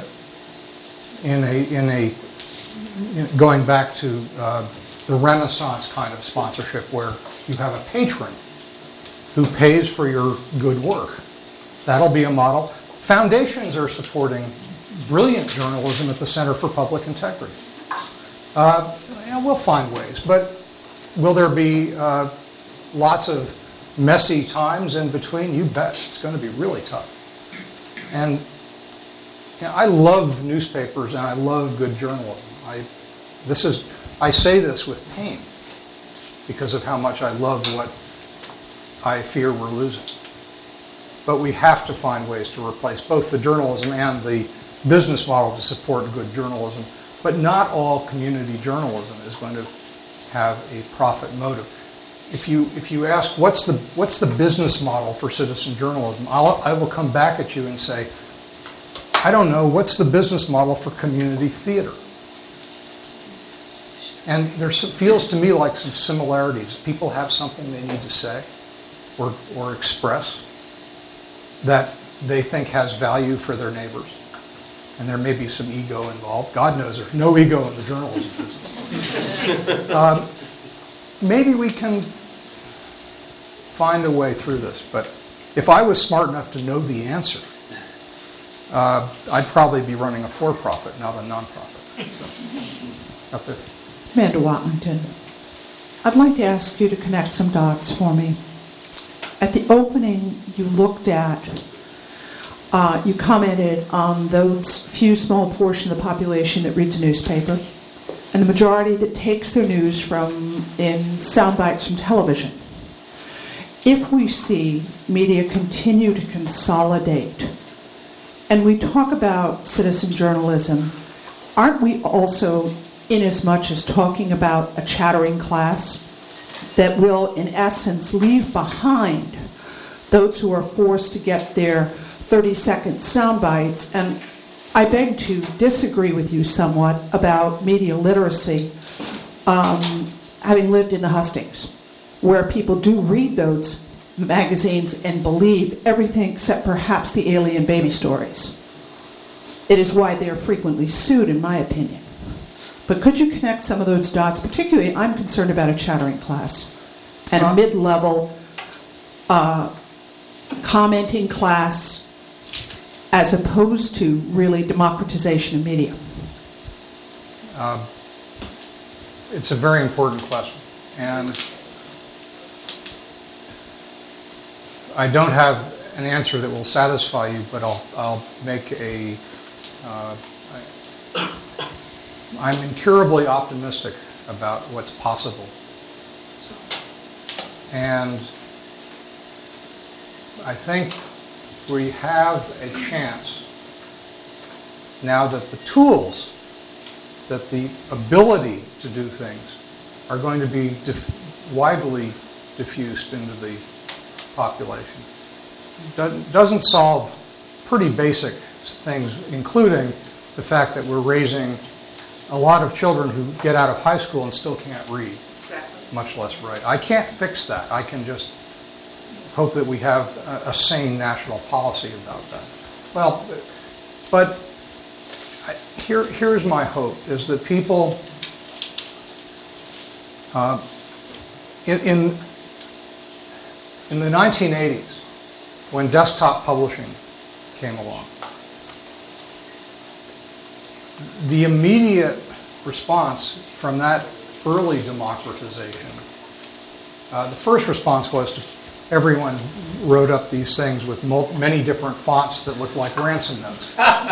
S1: going back to the Renaissance kind of sponsorship where you have a patron who pays for your good work. That'll be a model. Foundations are supporting brilliant journalism at the Center for Public Integrity. We'll find ways, but will there be lots of messy times in between? You bet. It's going to be really tough. And I love newspapers and I love good journalism. I say this with pain because of how much I love what I fear we're losing. But we have to find ways to replace both the journalism and the business model to support good journalism. But not all community journalism is going to have a profit motive. If you ask what's the business model for citizen journalism, I will come back at you and say, I don't know, what's the business model for community theater? And there feels to me like some similarities. People have something they need to say or express that they think has value for their neighbors. And there may be some ego involved. God knows there's no ego in the journalism business. Maybe we can find a way through this. But if I was smart enough to know the answer, I'd probably be running a for-profit, not a non-profit. So, up there.
S7: Amanda Watlington, I'd like to ask you to connect some dots for me. At the opening, you looked at, you commented on those few small portion of the population that reads a newspaper, and the majority that takes their news in sound bites from television. if we see media continue to consolidate, and we talk about citizen journalism, aren't we also, in as much as talking about a chattering class that will, in essence, leave behind those who are forced to get their 30-second sound bites? And I beg to disagree with you somewhat about media literacy, having lived in the hustings, where people do read those magazines and believe everything except perhaps the alien baby stories. It is why they are frequently sued, in my opinion. But could you connect some of those dots? Particularly, I'm concerned about a chattering class and a mid-level commenting class, as opposed to really democratization of media.
S1: It's a very important question, and I don't have an answer that will satisfy you, but I'll make a. I'm incurably optimistic about what's possible, and I think we have a chance now that the tools, that the ability to do things are going to be widely diffused into the population. Doesn't solve pretty basic things, including the fact that we're raising a lot of children who get out of high school and still can't read, much less write. I can't fix that. I can just hope that we have a sane national policy about that. Well, but here's my hope, is that people in the 1980s, when desktop publishing came along, the immediate response from that early democratization, the first response was to everyone wrote up these things with many different fonts that looked like ransom notes.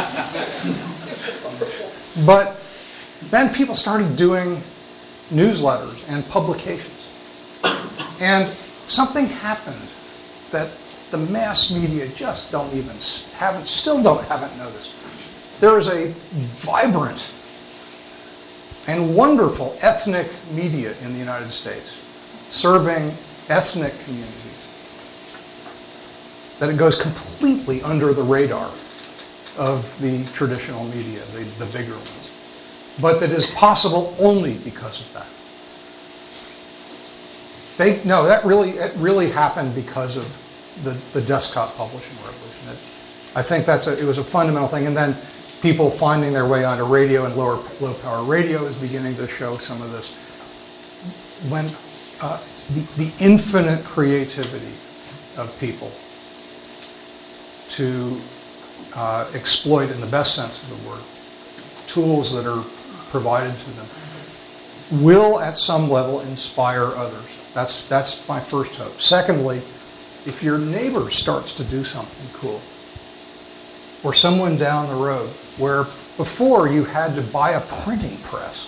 S1: But then people started doing newsletters and publications. And something happened that the mass media just haven't noticed. There is a vibrant and wonderful ethnic media in the United States, serving ethnic communities, that it goes completely under the radar of the traditional media, the bigger ones, but that is possible only because of that. It really happened because of the desktop publishing revolution. I think it was a fundamental thing, and then people finding their way onto radio, and low power radio is beginning to show some of this. When the infinite creativity of people to exploit, in the best sense of the word, tools that are provided to them, will at some level inspire others. That's my first hope. Secondly, if your neighbor starts to do something cool, or someone down the road, where before you had to buy a printing press,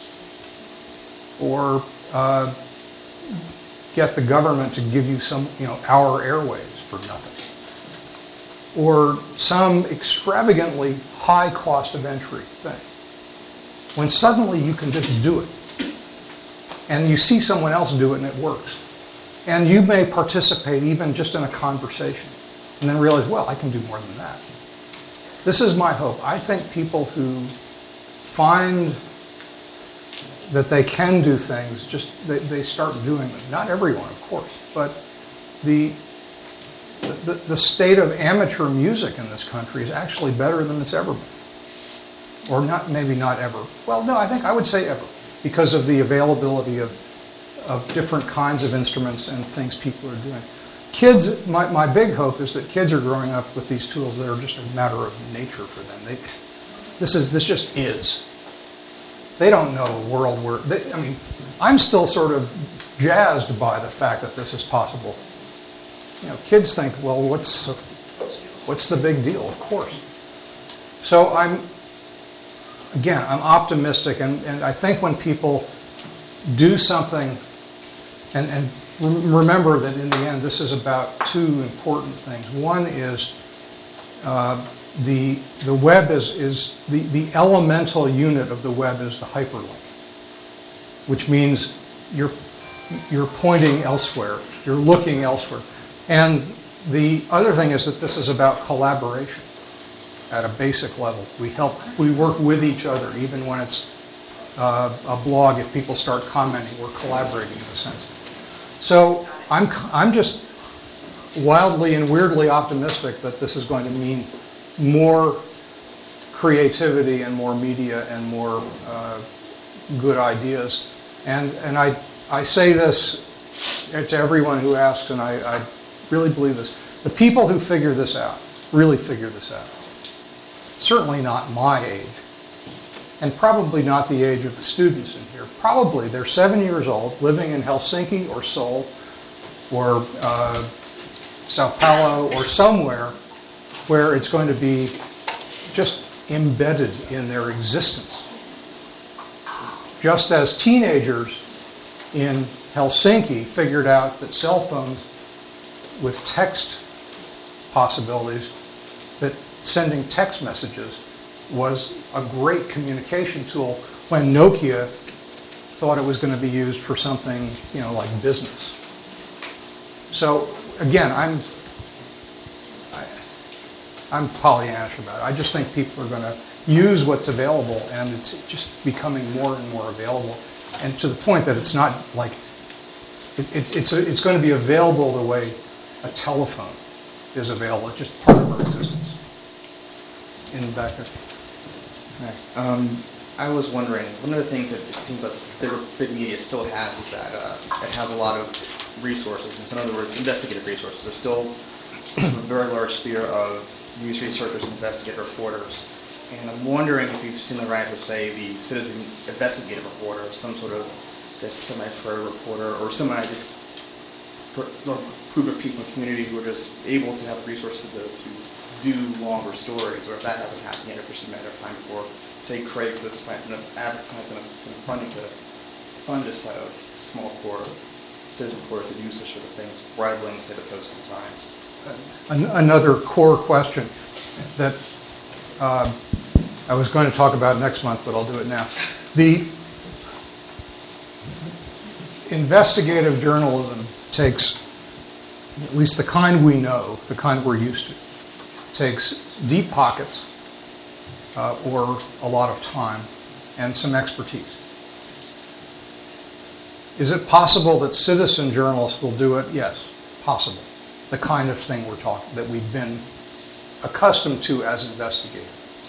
S1: or get the government to give you our airwaves for nothing, or some extravagantly high cost of entry thing, when suddenly you can just do it, and you see someone else do it and it works, and you may participate even just in a conversation, and then realize, well, I can do more than that. This is my hope. I think people who find that they can do things, they start doing them. Not everyone, of course, but the state of amateur music in this country is actually better than it's ever been. Or maybe not ever. Well, no, I would say ever, because of the availability of different kinds of instruments and things people are doing. Kids, my big hope is that kids are growing up with these tools that are just a matter of nature for them. This just is. They don't know a world where, I'm still sort of jazzed by the fact that this is possible. Kids think, well, what's the big deal? Of course. So I'm optimistic, and I think when people do something, and remember that in the end, this is about two important things. One is the web is the elemental unit of the web is the hyperlink, which means you're pointing elsewhere, you're looking elsewhere. And the other thing is that this is about collaboration at a basic level. We work with each other, even when it's a blog. If people start commenting, we're collaborating in a sense. So I'm just wildly and weirdly optimistic that this is going to mean more creativity and more media and more good ideas. And I say this to everyone who asks, and I really believe this. The people who figure this out really figure this out. Certainly not my age, and probably not the age of the students in here. Probably they're 7 years old, living in Helsinki or Seoul or Sao Paulo or somewhere where it's going to be just embedded in their existence. Just as teenagers in Helsinki figured out that cell phones with text possibilities, that sending text messages was a great communication tool when Nokia thought it was going to be used for something, like business. So again, I'm Pollyannish about it. I just think people are going to use what's available, and it's just becoming more and more available, and to the point that it's not like it's going to be available the way a telephone is available. It's just part of our existence. In the back there.
S8: I was wondering, one of the things that it seems like big media still has is that it has a lot of resources. And so in other words, investigative resources. There's still a very large sphere of news researchers and investigative reporters. And I'm wondering if you've seen the rise of, say, the citizen investigative reporter, some sort of this semi-pro reporter, or just group of people in the community who are just able to have resources to do longer stories, or if that hasn't happened yet, if it's just a matter of time before, say, Craigslist finds enough funding to fund a set of small core citizen reporters that do such sort of things, rivaling, say, the Post and Times.
S1: Another core question that I was going to talk about next month, but I'll do it now. The investigative journalism takes, at least the kind we know, the kind we're used to, takes deep pockets or a lot of time and some expertise. Is it possible that citizen journalists will do it? Yes, possible. The kind of thing that we've been accustomed to as investigators.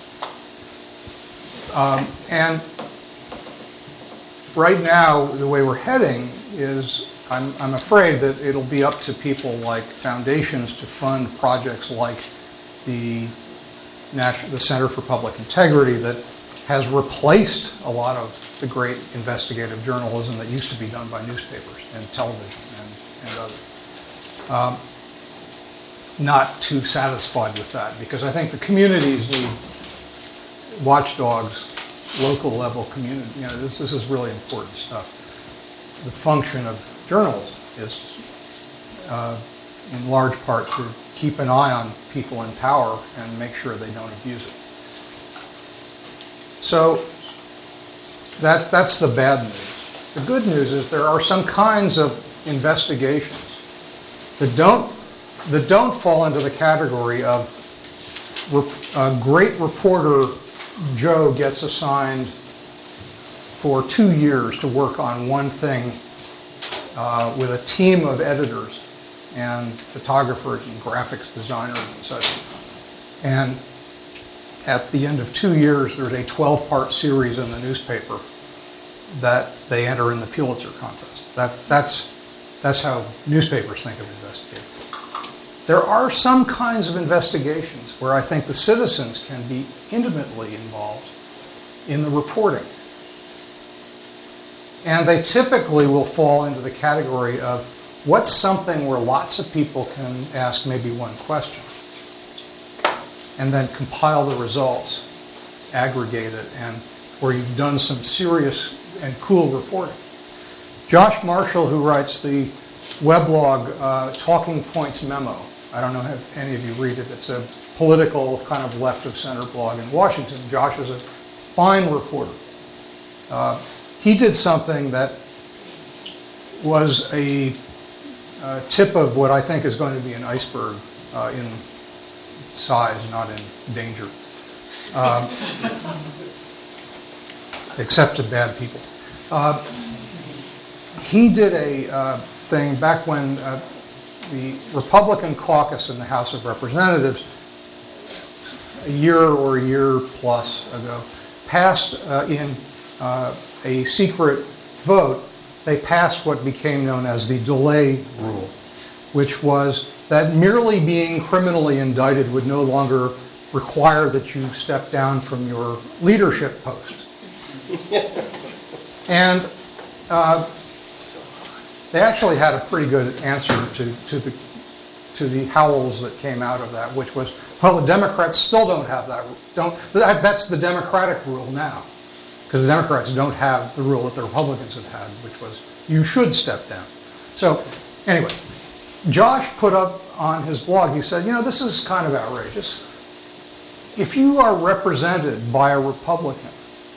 S1: And right now, the way we're heading is, I'm afraid that it'll be up to people like foundations to fund projects like the Center for Public Integrity that has replaced a lot of the great investigative journalism that used to be done by newspapers and television and others. Not too satisfied with that, because I think the communities need watchdogs, local level community. This is really important stuff. The function of journalism is in large part to keep an eye on people in power and make sure they don't abuse it. So that's the bad news. The good news is there are some kinds of investigations that don't fall into the category of a great reporter Joe gets assigned for 2 years to work on one thing with a team of editors and photographers and graphics designers and such. And at the end of 2 years, there's a 12-part series in the newspaper that they enter in the Pulitzer contest. That's how newspapers think of investigating. There are some kinds of investigations where I think the citizens can be intimately involved in the reporting. And they typically will fall into the category of what's something where lots of people can ask maybe one question and then compile the results, aggregate it, and where you've done some serious and cool reporting. Josh Marshall, who writes the weblog, Talking Points Memo. I don't know if any of you read it. It's a political kind of left of center blog in Washington. Josh is a fine reporter. He did something that was a tip of what I think is going to be an iceberg in size, not in danger. Except to bad people. He did a thing back when the Republican caucus in the House of Representatives, a year or a year plus ago, passed in a secret vote, they passed what became known as the delay rule, which was that merely being criminally indicted would no longer require that you step down from your leadership post. And they actually had a pretty good answer to the howls that came out of that, which was, well, the Democrats still don't have that. That's the Democratic rule now, because the Democrats don't have the rule that the Republicans have had, which was you should step down. So anyway, Josh put up on his blog, he said, this is kind of outrageous. If you are represented by a Republican,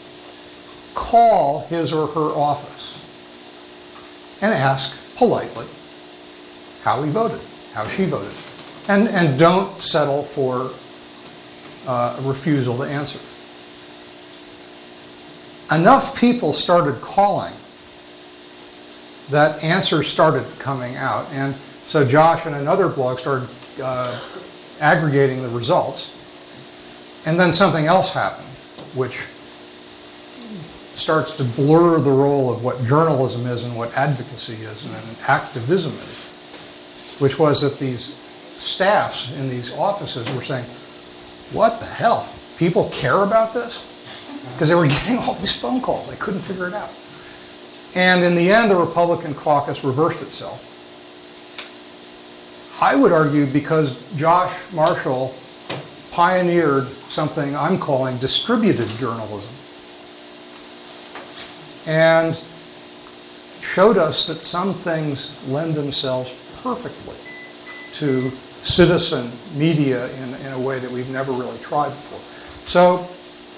S1: call his or her office and ask politely how he voted, how she voted, and don't settle for a refusal to answer. Enough people started calling that answers started coming out, and so Josh and another blog started aggregating the results, and then something else happened, which starts to blur the role of what journalism is and what advocacy is and activism is, which was that these staffs in these offices were saying, what the hell? People care about this? Because they were getting all these phone calls. They couldn't figure it out. And in the end, the Republican caucus reversed itself. I would argue because Josh Marshall pioneered something I'm calling distributed journalism, and showed us that some things lend themselves perfectly to citizen media in a way that we've never really tried before. So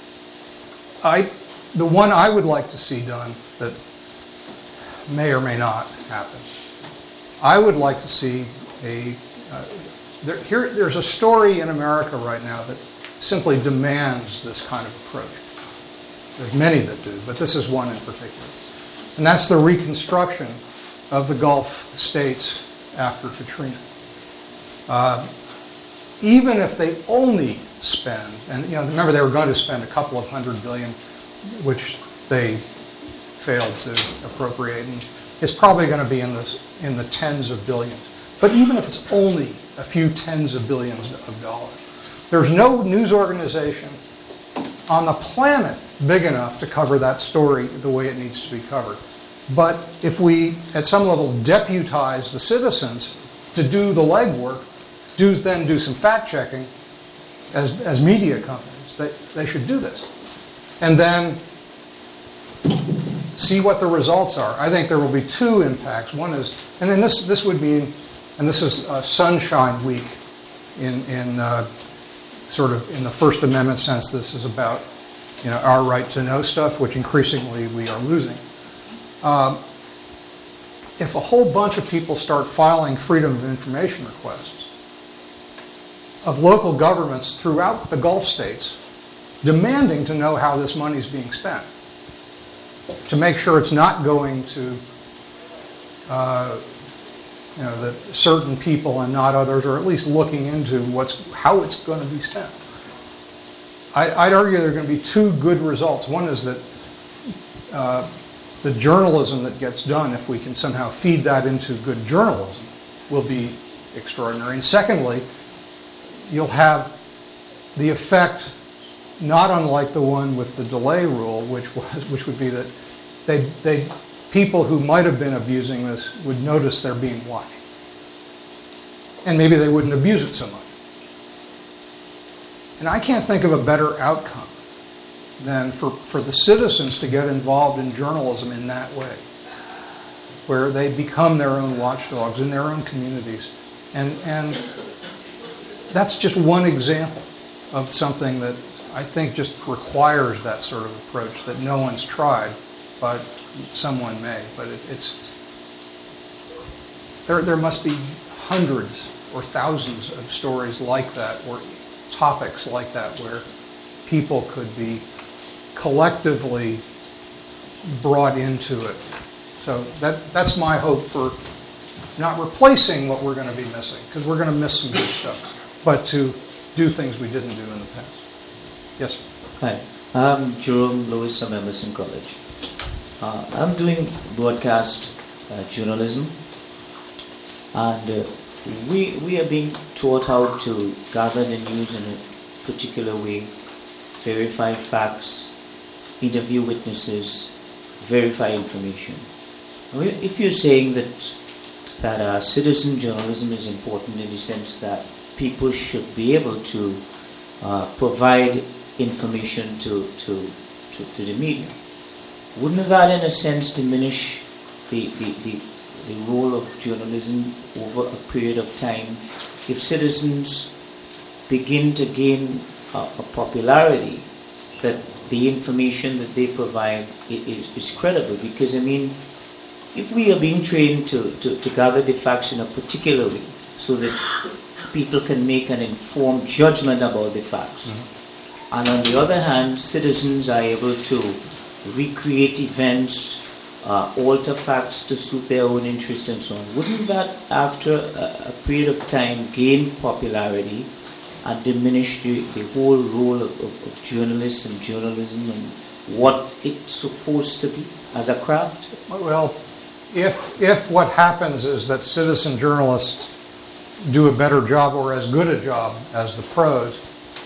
S1: the one I would like to see done that may or may not happen, I would like to see there's a story in America right now that simply demands this kind of approach. There's many that do, but this is one in particular. And that's the reconstruction of the Gulf states after Katrina. Even if they only spend, and remember they were going to spend a couple of $100 billion, which they failed to appropriate, and it's probably going to be in the tens of billions. But even if it's only a few tens of billions of dollars, there's no news organization on the planet big enough to cover that story the way it needs to be covered. But if we, at some level, deputize the citizens to do the legwork, then do some fact-checking as media companies, they should do this. And then see what the results are. I think there will be two impacts. One is, and then this would mean, and this is Sunshine Week in sort of in the First Amendment sense, this is about our right to know stuff, which increasingly we are losing. If a whole bunch of people start filing freedom of information requests of local governments throughout the Gulf states demanding to know how this money is being spent, to make sure it's not going to that certain people and not others, or at least looking into how it's going to be spent. I'd argue there are going to be two good results. One is that the journalism that gets done, if we can somehow feed that into good journalism, will be extraordinary. And secondly, you'll have the effect not unlike the one with the delay rule, which would be that people who might have been abusing this would notice they're being watched. And maybe they wouldn't abuse it so much. And I can't think of a better outcome than for the citizens to get involved in journalism in that way. where they become their own watchdogs in their own communities. And that's just one example of something that I think just requires that sort of approach that no one's tried, but someone may. But there must be hundreds or thousands of stories like that, or topics like that, where people could be collectively brought into it. So that's my hope for not replacing what we're going to be missing, because we're going to miss some good stuff, but to do things we didn't do in the past. Yes, sir.
S9: Hi, I'm Jerome Lewis from Emerson College. I'm doing broadcast journalism, and we are being taught how to gather the news in a particular way, verify facts, interview witnesses, verify information. If you're saying that citizen journalism is important in the sense that people should be able to provide information to the media, wouldn't that in a sense diminish the role of journalism over a period of time if citizens begin to gain a popularity that the information that they provide is credible? Because I mean, if we are being trained to gather the facts in a particular way so that people can make an informed judgment about the facts, and on the other hand, citizens are able to recreate events, alter facts to suit their own interest and so on, wouldn't that after a period of time gain popularity and diminish the whole role of journalists and journalism and what it's supposed to be as a craft?
S1: Well, if what happens is that citizen journalists do a better job or as good a job as the pros,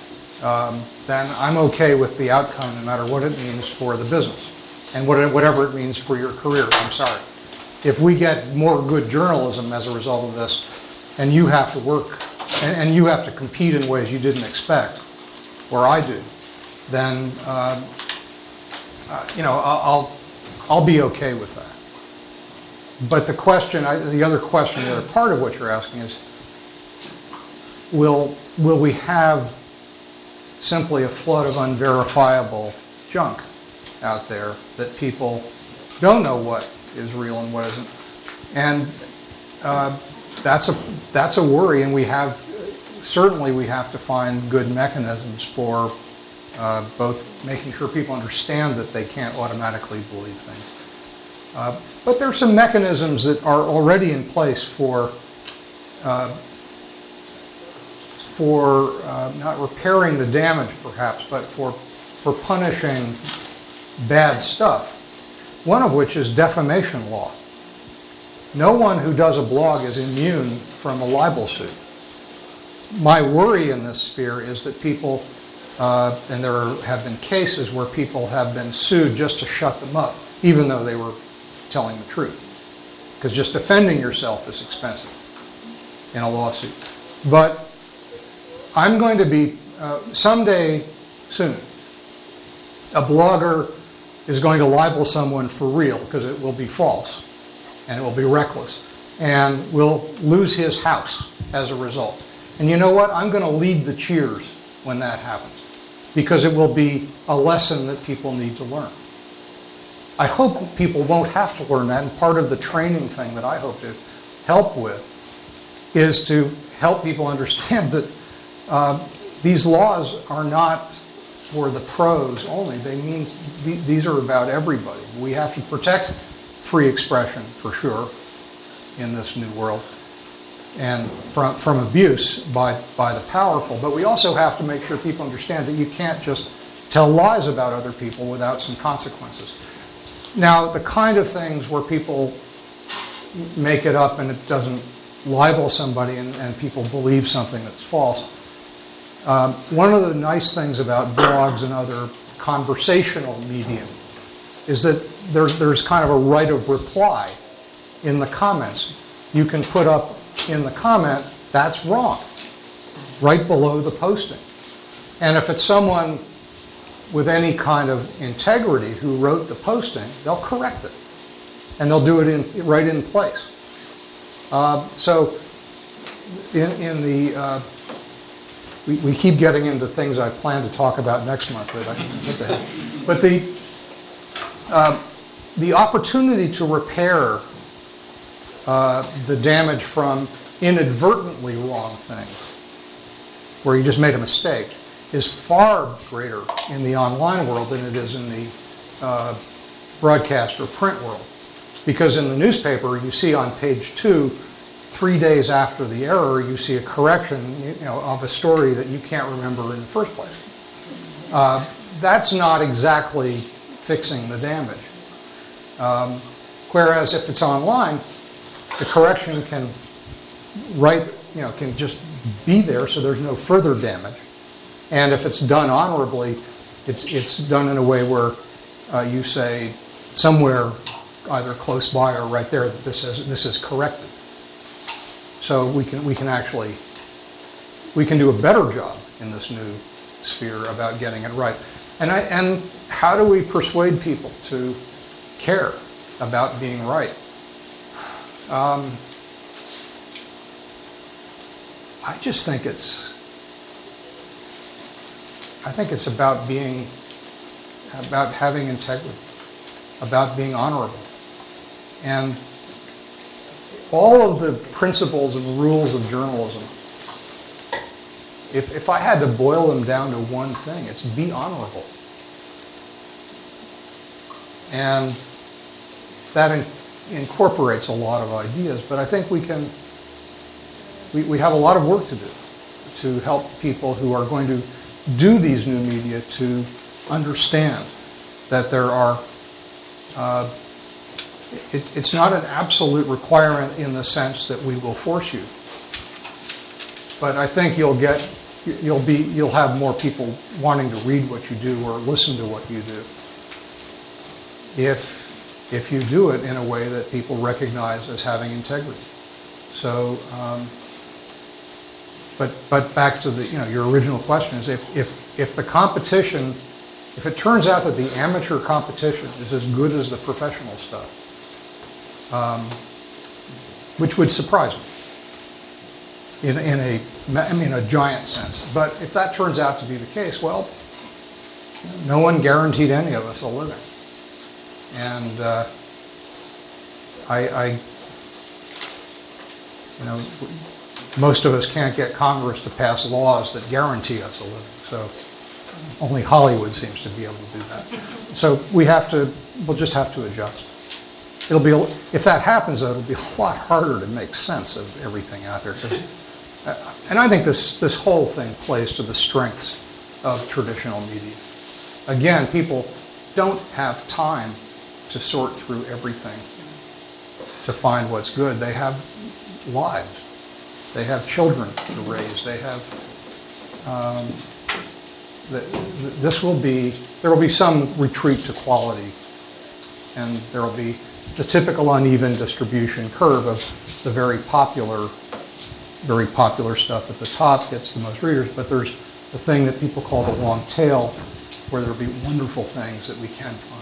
S1: then I'm okay with the outcome no matter what it means for the business and whatever it means for your career. I'm sorry. If we get more good journalism as a result of this, and you have to work and you have to compete in ways you didn't expect, or I do, then I'll be okay with that. But the other part of what you're asking is, will we have simply a flood of unverifiable junk out there that people don't know what is real and what isn't? And that's a worry, and we have to find good mechanisms for both making sure people understand that they can't automatically believe things. But there are some mechanisms that are already in place for not repairing the damage, perhaps, but for punishing bad stuff. One of which is defamation law. No one who does a blog is immune from a libel suit. My worry in this sphere is that people, and there have been cases where people have been sued just to shut them up, even though they were telling the truth. Because just defending yourself is expensive in a lawsuit. But I'm going to be, someday soon, a blogger is going to libel someone for real because it will be false and it will be reckless and will lose his house as a result. And you know what? I'm going to lead the cheers when that happens because it will be a lesson that people need to learn. I hope people won't have to learn that, and part of the training thing that I hope to help with is to help people understand that these laws are not for the pros only. They mean these are about everybody. We have to protect free expression for sure in this new world, and from abuse by the powerful. But we also have to make sure people understand that you can't just tell lies about other people without some consequences. Now, the kind of things where people make it up and it doesn't libel somebody and people believe something that's false. One of the nice things about blogs and other conversational medium is that there's kind of a right of reply in the comments. You can put up in the comment, that's wrong, right below the posting. And if it's someone with any kind of integrity who wrote the posting, they'll correct it. and they'll do it right in place. So in the we keep getting into things I plan to talk about next month, but the opportunity to repair the damage from inadvertently wrong things, where you just made a mistake, is far greater in the online world than it is in the broadcast or print world. Because in the newspaper, you see on page 2, 3 days after the error, you see a correction, of a story that you can't remember in the first place. That's not exactly fixing the damage. Whereas if it's online, the correction can just be there, so there's no further damage. And if it's done honorably, it's done in a way where you say somewhere, either close by or right there, that this is corrected. So we can do a better job in this new sphere about getting it right. And how do we persuade people to care about being right? I just think it's about having integrity, about being honorable. And all of the principles and rules of journalism, if I had to boil them down to one thing, it's be honorable. And that incorporates a lot of ideas, but I think we have a lot of work to do to help people who are going to do these new media to understand that there are it's not an absolute requirement in the sense that we will force you, but I think you'll have more people wanting to read what you do or listen to what you do if you do it in a way that people recognize as having integrity. So, but back to your original question is if the competition, if it turns out that the amateur competition is as good as the professional stuff, which would surprise me in a giant sense. But if that turns out to be the case, well, no one guaranteed any of us a living. And most of us can't get Congress to pass laws that guarantee us a living. So only Hollywood seems to be able to do that. So we'll just have to adjust. If that happens, though, it'll be a lot harder to make sense of everything out there. And I think this whole thing plays to the strengths of traditional media. Again, people don't have time to sort through everything to find what's good. They have lives. They have children to raise. They have. There will be some retreat to quality, and there will be the typical uneven distribution curve of the very popular stuff at the top gets the most readers, but there's the thing that people call the long tail, where there will be wonderful things that we can find.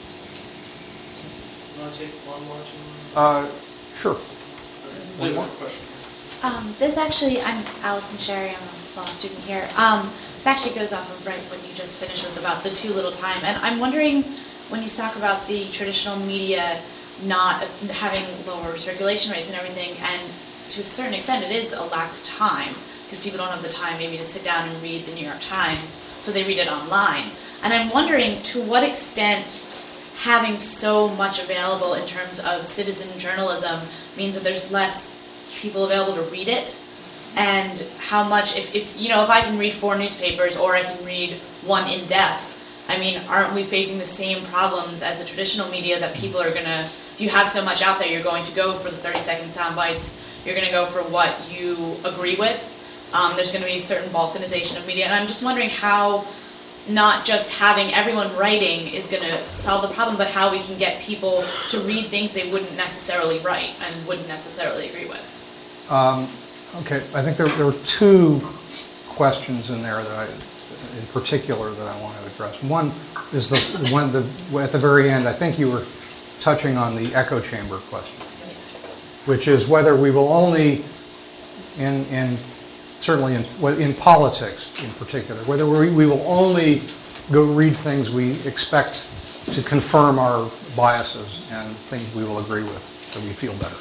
S10: You want to take one more?
S1: Sure. One more question.
S11: I'm Allison Sherry, I'm a law student here. This actually goes off of right what you just finished with about the too little time. And I'm wondering, when you talk about the traditional media not having lower circulation rates and everything, and to a certain extent it is a lack of time, because people don't have the time maybe to sit down and read the New York Times, so they read it online. And I'm wondering to what extent having so much available in terms of citizen journalism means that there's less people available to read it, and how much, if I can read 4 newspapers or I can read one in depth, I mean, aren't we facing the same problems as the traditional media that people are gonna, if you have so much out there, you're going to go for the 30-second sound bites, you're gonna go for what you agree with, there's gonna be a certain balkanization of media, and I'm just wondering how not just having everyone writing is going to solve the problem, but how we can get people to read things they wouldn't necessarily write and wouldn't necessarily agree with.
S1: Okay, I think there were 2 questions in there in particular that I want to address. One is this one at the very end. I think you were touching on the echo chamber question, which is whether we will only, certainly in politics in particular, whether we will only go read things we expect to confirm our biases and things we will agree with so we feel better.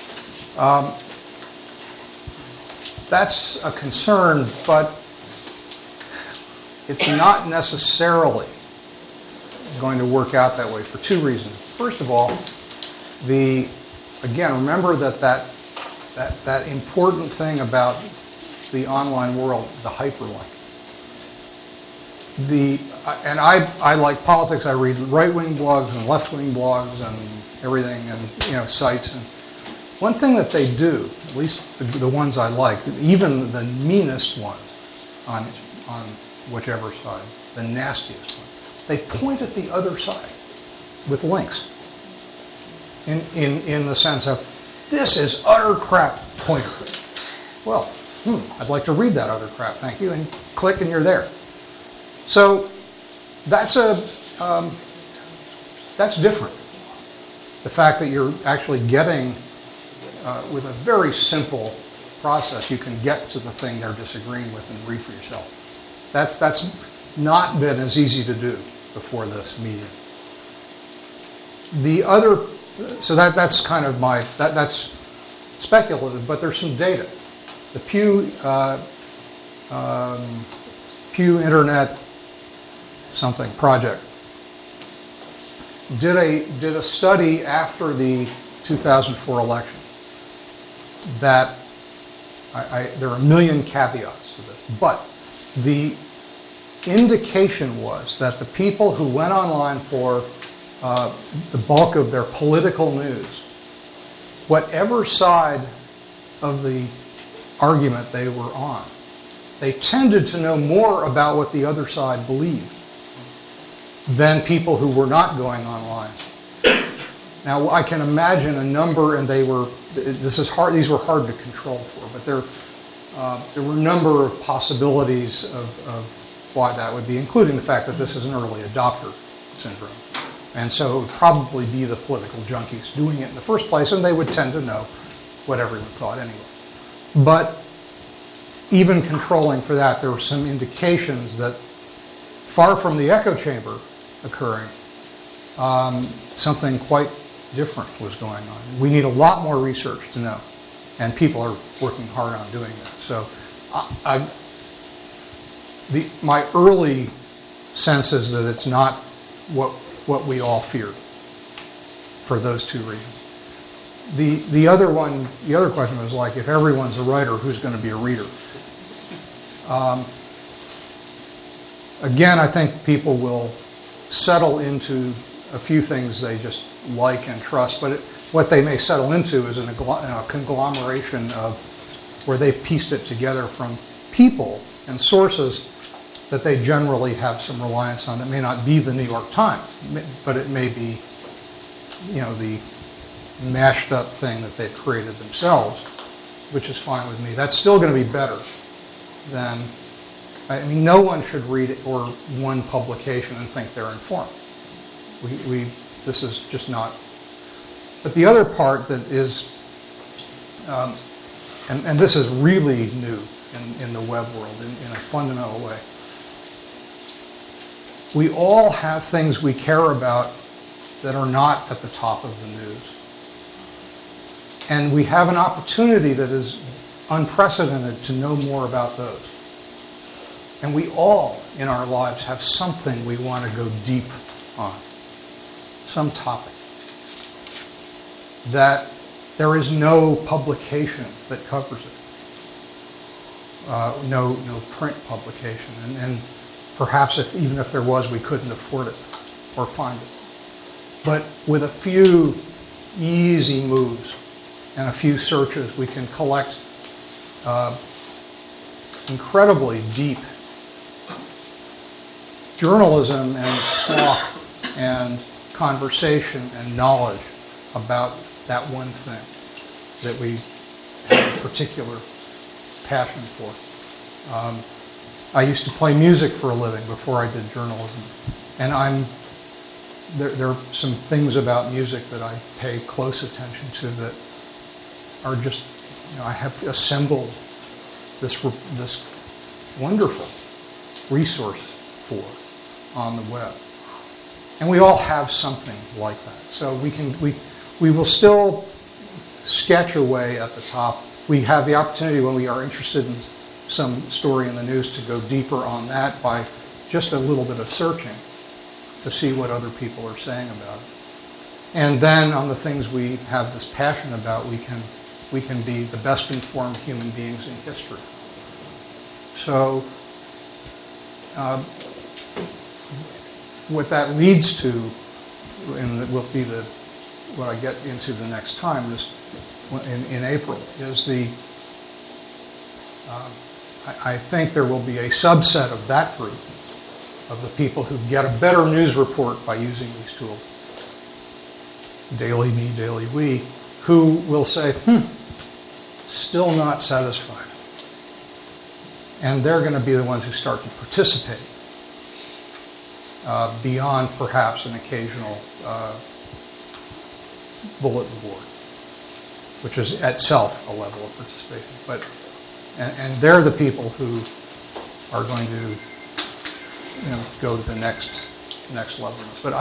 S1: That's a concern, but it's not necessarily going to work out that way for two reasons. First of all, again, remember that important thing about the online world, the hyperlink. And I like politics. I read right-wing blogs and left-wing blogs and everything, and sites. And one thing that they do, at least the ones I like, even the meanest ones on whichever side, the nastiest ones, they point at the other side with links. In the sense of, this is utter crap, pointer. Well, I'd like to read that other crap, thank you, and click and you're there. So that's different. The fact that you're actually getting, with a very simple process, you can get to the thing they're disagreeing with and read for yourself. That's not been as easy to do before this medium. The other, so that's kind of that's speculative, but there's some data. The Pew Internet something project did a study after the 2004 election that there are a million caveats to this, but the indication was that the people who went online for the bulk of their political news, whatever side of the argument they were on, they tended to know more about what the other side believed than people who were not going online. Now, I can imagine a number, and these were hard to control for, but there were a number of possibilities of why that would be, including the fact that this is an early adopter syndrome. And so it would probably be the political junkies doing it in the first place, and they would tend to know what everyone thought anyway. But even controlling for that, there were some indications that far from the echo chamber occurring, something quite different was going on. We need a lot more research to know, and people are working hard on doing that. So my early sense is that it's not what we all feared for those two reasons. The other question was like, if everyone's a writer, who's going to be a reader? Again, I think people will settle into a few things they just like and trust, but what they may settle into is a conglomeration of where they pieced it together from people and sources that they generally have some reliance on. It may not be the New York Times, but it may be, the mashed up thing that they've created themselves, which is fine with me. That's still going to be better than, no one should read one publication and think they're informed. This is just not. But the other part that is, and this is really new in the web world in a fundamental way. We all have things we care about that are not at the top of the news. And we have an opportunity that is unprecedented to know more about those. And we all, in our lives, have something we want to go deep on. Some topic. That there is no publication that covers it. No print publication. And perhaps even if there was, we couldn't afford it or find it. But with a few easy moves and a few searches, we can collect incredibly deep journalism and talk and conversation and knowledge about that one thing that we have a particular passion for. I used to play music for a living before I did journalism, and I'm there are some things about music that I pay close attention to that are just, I have assembled this wonderful resource for on the web. And we all have something like that. So we will still sketch away at the top. We have the opportunity when we are interested in some story in the news to go deeper on that by just a little bit of searching to see what other people are saying about it. And then on the things we have this passion about, we can be the best informed human beings in history. So what that leads to, and it will be what I get into the next time is in April, is I think there will be a subset of that group of the people who get a better news report by using these tools, daily me, daily we, who will say, still not satisfied. And they're going to be the ones who start to participate beyond perhaps an occasional bulletin board, which is itself a level of participation. But and they're the people who are going to go to the next level. But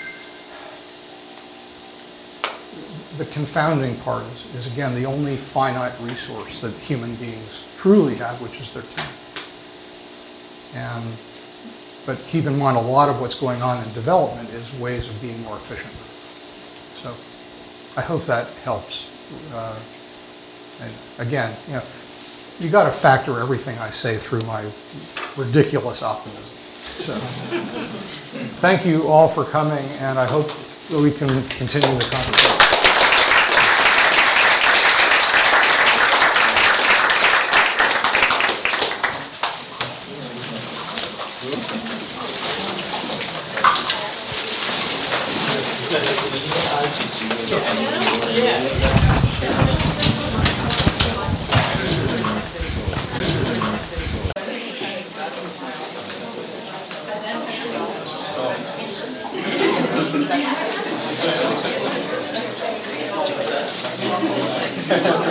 S1: the confounding part is again the only finite resource that human beings truly have, which is their time. But keep in mind, a lot of what's going on in development is ways of being more efficient with it. So I hope that helps. And again, you got to factor everything I say through my ridiculous optimism. So thank you all for coming, and I hope that we can continue the conversation.
S12: Yeah.